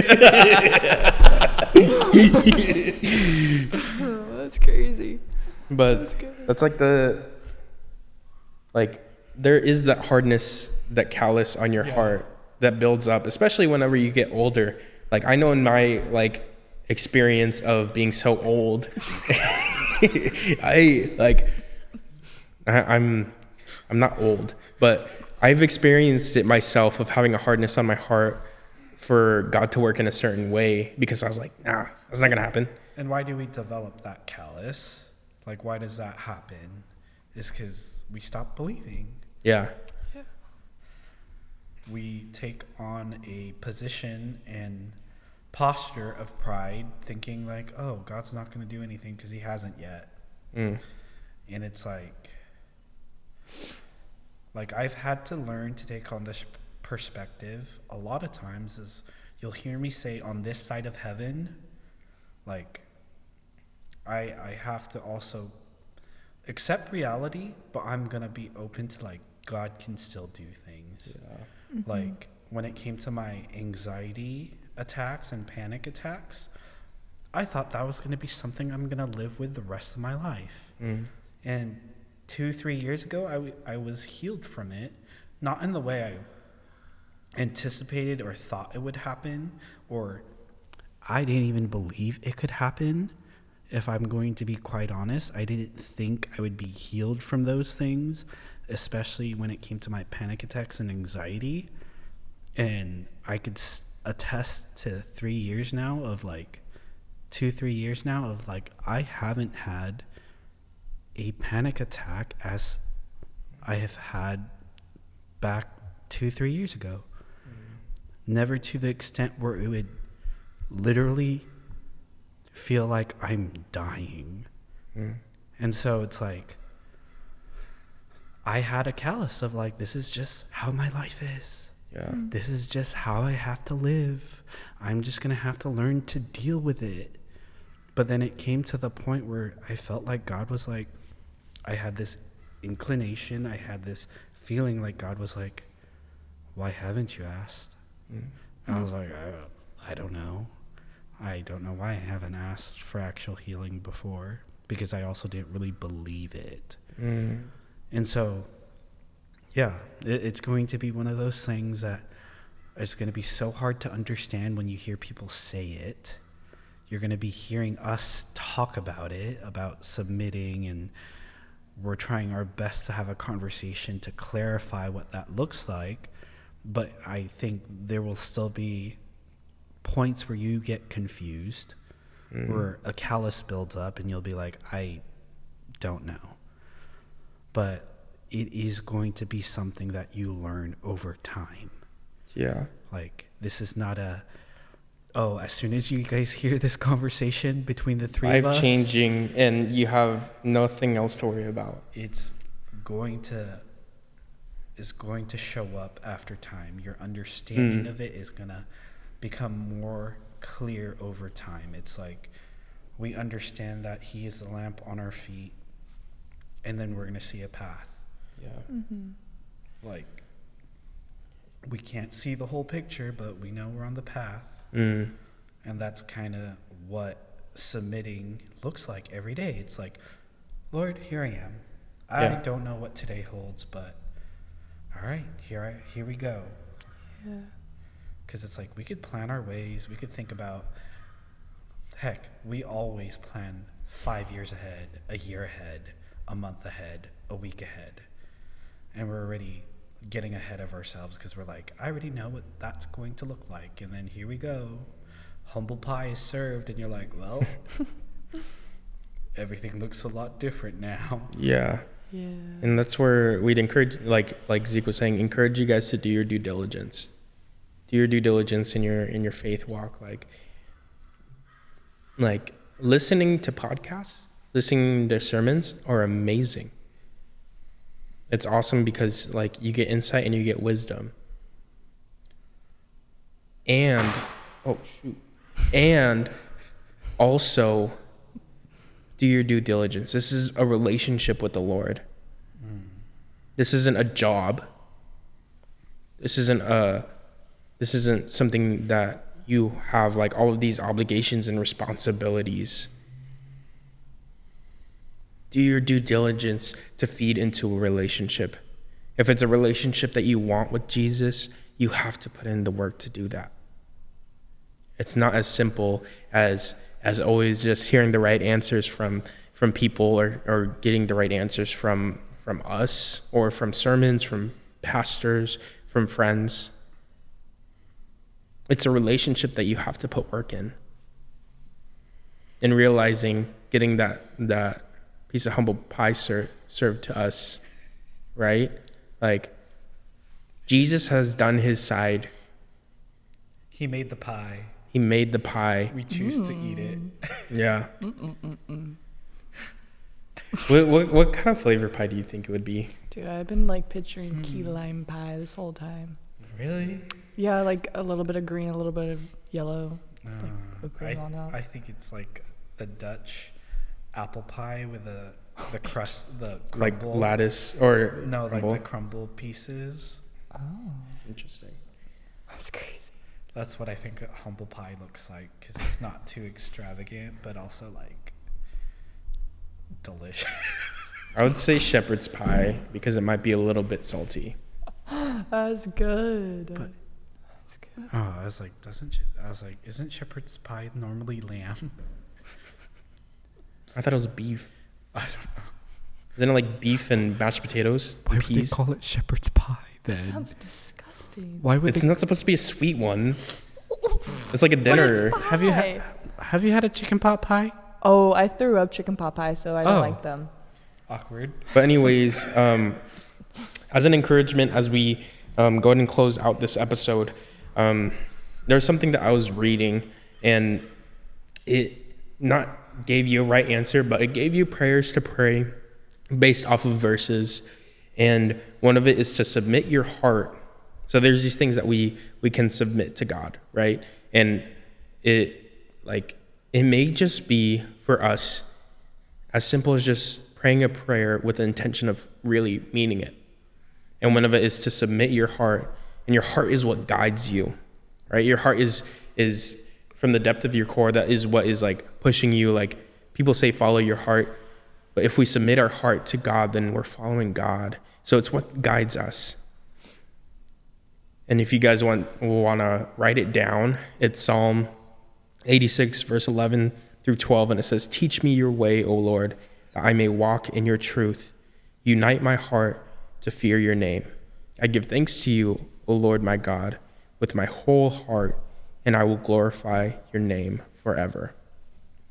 Oh, that's crazy. But That's good. that's like the, like, there is that hardness, that callous on your Yeah. heart that builds up, especially whenever you get older. Like, I know in my, like, experience of being so old, I, like, I, I'm, I'm not old, but I've experienced it myself of having a hardness on my heart for God to work in a certain way because I was like, nah, that's not going to happen. And why do we develop that callous? Like, why does that happen? It's because we stop believing. Yeah. We take on a position and posture of pride, thinking like, oh, God's not going to do anything because he hasn't yet. Mm. And it's like, like I've had to learn to take on this perspective a lot of times is you'll hear me say on this side of heaven, like I I have to also accept reality, but I'm going to be open to like God can still do things. Yeah. Like when it came to my anxiety attacks and panic attacks, I thought that was going to be something I'm going to live with the rest of my life. Mm. And two, three years ago, I, w- I was healed from it, not in the way I anticipated or thought it would happen, or I didn't even believe it could happen. If I'm going to be quite honest, I didn't think I would be healed from those things, especially when it came to my panic attacks and anxiety. And I could s- attest to three years now of like, two, three years now of like, I haven't had a panic attack as I have had back two, three years ago. Mm. Never to the extent where it would literally feel like I'm dying. Mm. And so it's like, I had a callous of like, this is just how my life is. Yeah. This is just how I have to live. I'm just going to have to learn to deal with it. But then it came to the point where I felt like God was like, I had this inclination, I had this feeling like God was like, why haven't you asked? Mm. And I was like, I, I don't know. I don't know why I haven't asked for actual healing before, because I also didn't really believe it. Mm. And so, yeah, it, it's going to be one of those things that is going to be so hard to understand when you hear people say it. You're going to be hearing us talk about it, about submitting, and we're trying our best to have a conversation to clarify what that looks like. But I think there will still be points where you get confused, Mm. where a callus builds up and you'll be like, I don't know. But it is going to be something that you learn over time. Yeah. Like, this is not a, oh, as soon as you guys hear this conversation between the three of us, Life changing, and you have nothing else to worry about. it's going to is going to show up after time. Your understanding Mm. of it is gonna become more clear over time. It's like we understand that he is the lamp on our feet, and then we're gonna see a path. Yeah. Mm-hmm. Like, we can't see the whole picture, but we know we're on the path. Mm. And that's kind of what submitting looks like every day. It's like, Lord, here I am. I Yeah. don't know what today holds, but all right, here I here we go. Yeah. Because it's like we could plan our ways. We could think about, heck, we always plan five years ahead, a year ahead, a month ahead, a week ahead. And we're already getting ahead of ourselves because we're like, I already know what that's going to look like. And then here we go. Humble pie is served. And you're like, well, everything looks a lot different now. Yeah. Yeah. And that's where we'd encourage, like like Zeke was saying, encourage you guys to do your due diligence. Do your due diligence in your in your faith walk. Like, like listening to podcasts, listening to sermons are amazing. It's awesome because like you get insight and you get wisdom. And oh shoot. And also do your due diligence. This is a relationship with the Lord. Mm. This isn't a job. This isn't a this isn't something that you have like all of these obligations and responsibilities. Do your due diligence to feed into a relationship. If it's a relationship that you want with Jesus, you have to put in the work to do that. It's not as simple as as always just hearing the right answers from from people or, or getting the right answers from from us or from sermons, from pastors, from friends. It's a relationship that you have to put work in. And realizing, getting that that piece of humble pie ser- served to us, right? Like, Jesus has done his side. He made the pie. He made the pie. We choose mm. to eat it. Yeah. what, what what kind of flavor pie do you think it would be? Dude, I've been like picturing Mm. key lime pie this whole time. Really? Yeah, like a little bit of green, a little bit of yellow. It's like Uh, whipped I, cream on top. I think it's like the Dutch apple pie with the the crust, the Like crumble. lattice or No, crumble? like the crumble pieces. Oh, Interesting. that's crazy. That's what I think a humble pie looks like, because it's not too extravagant, but also like delicious. I would say shepherd's pie because it might be a little bit salty. That's good. But- That's good. Oh, I was like, doesn't she- I was like, isn't shepherd's pie normally lamb? I thought it was beef. I don't know. Isn't it like beef and mashed potatoes and peas? it shepherd's pie That sounds disgusting. Why would It's they? not supposed to be a sweet one. It's like a But dinner. it's Have you pie. had Have you had a chicken pot pie? Oh, I threw up chicken pot pie, so I don't Oh. like them. Awkward. But anyways, um, as an encouragement, as we um, go ahead and close out this episode, um, there's something that I was reading, and it not gave you a right answer, but it gave you prayers to pray based off of verses. And one of it is to submit your heart. So there's these things that we we can submit to God, right? And it like it may just be for us as simple as just praying a prayer with the intention of really meaning it. And one of it is to submit your heart, and your heart is what guides you, right? Your heart is is from the depth of your core, that is what is like pushing you. Like people say, follow your heart. But if we submit our heart to God, then we're following God. So it's what guides us. And if you guys want want to write it down, it's Psalm eighty-six, verse eleven through twelve. And it says, teach me your way, O Lord, that I may walk in your truth. Unite my heart to fear your name. I give thanks to you, O Lord my God, with my whole heart, and I will glorify your name forever.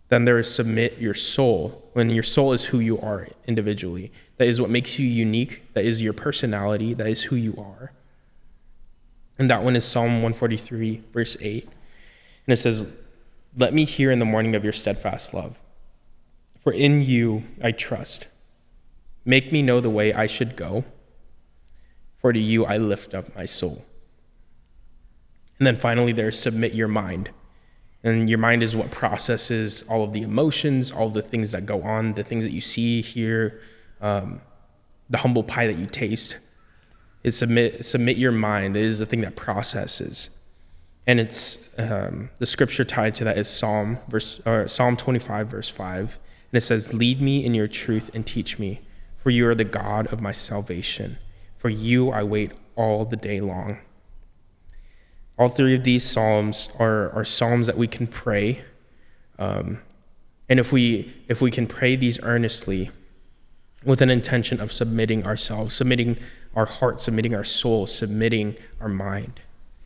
Then there is submit your soul, when your soul is who you are individually. That is what makes you unique. That is your personality. That is who you are. And that one is Psalm one forty-three, verse eight. And it says, let me hear in the morning of your steadfast love. For in you I trust. Make me know the way I should go. For to you I lift up my soul. And then finally there's submit your mind. And your mind is what processes all of the emotions, all of the things that go on, the things that you see, hear, um, the humble pie that you taste. It's submit, submit your mind. It is the thing that processes. And it's um, the scripture tied to that is Psalm verse or Psalm twenty-five, verse five. And it says, lead me in your truth and teach me, for you are the God of my salvation. For you I wait all the day long. All three of these psalms are, are psalms that we can pray. Um, and if we if we can pray these earnestly with an intention of submitting ourselves, submitting our heart, submitting our soul, submitting our mind.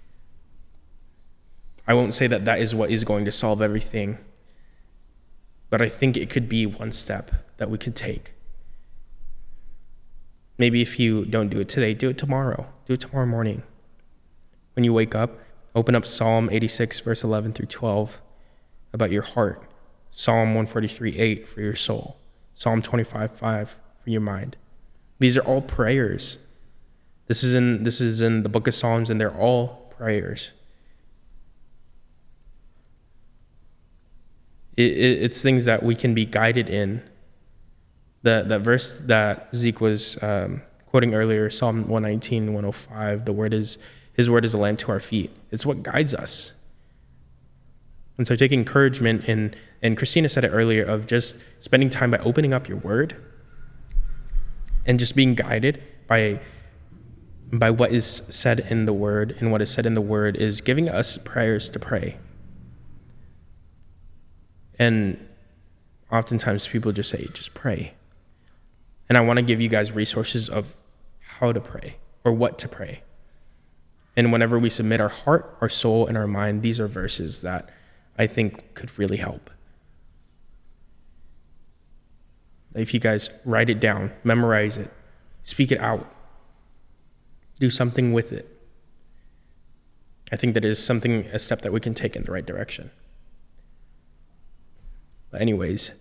I won't say that that is what is going to solve everything, but I think it could be one step that we could take. Maybe if you don't do it today, do it tomorrow. Do it tomorrow morning. When you wake up, open up Psalm eighty-six, verse eleven through twelve about your heart. Psalm one forty-three, eight for your soul. Psalm twenty-five, five for your mind. These are all prayers. This is in this is in the book of Psalms, and they're all prayers. It, it, it's things that we can be guided in. The that verse that Zeke was um, quoting earlier, Psalm one nineteen, one oh five, the word is His word is a lamp to our feet. It's what guides us. And so take encouragement in, and Christina said it earlier, of just spending time by opening up your word and just being guided by by what is said in the word. And what is said in the word is giving us prayers to pray. And oftentimes people just say, just pray. And I want to give you guys resources of how to pray or what to pray. And whenever we submit our heart, our soul, and our mind, these are verses that I think could really help. If you guys write it down, memorize it, speak it out, do something with it, I think that is something, a step that we can take in the right direction. But anyways,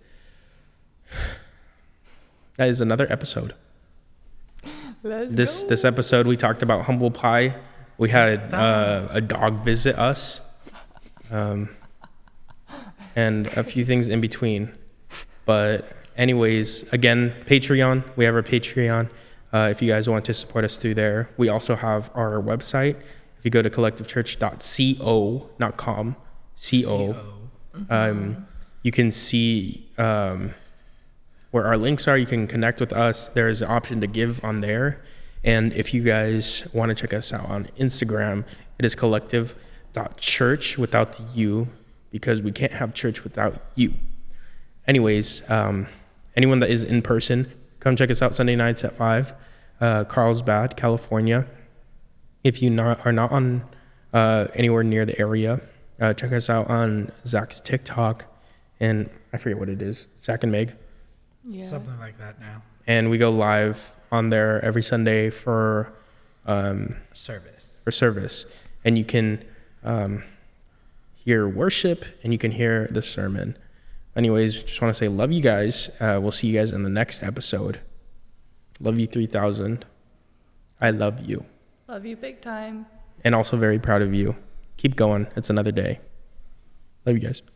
that is another episode. Let's this go. This episode, we talked about humble pie. We had uh, a dog visit us, um, and a few things in between. But anyways, again, Patreon. We have our Patreon. Uh, if you guys want to support us through there, we also have our website. If you go to collective church dot co, not com, co, um, you can see um, where our links are. You can connect with us. There's an option to give on there. And if you guys want to check us out on Instagram, it is collective dot church without the U, because we can't have church without you. Anyways, um, anyone that is in person, come check us out Sunday nights at five, uh, Carlsbad, California. If you not, are not on uh, anywhere near the area, uh, check us out on Zach's TikTok, and I forget what it is, Zach and Meg. Yeah. Something like that now. And we go live on there every Sunday for um, Service. for service, and you can um, hear worship and you can hear the sermon. Anyways, just want to say love you guys. Uh, we'll see you guys in the next episode. Love you three thousand. I love you. Love you big time. And also very proud of you. Keep going. It's another day. Love you guys.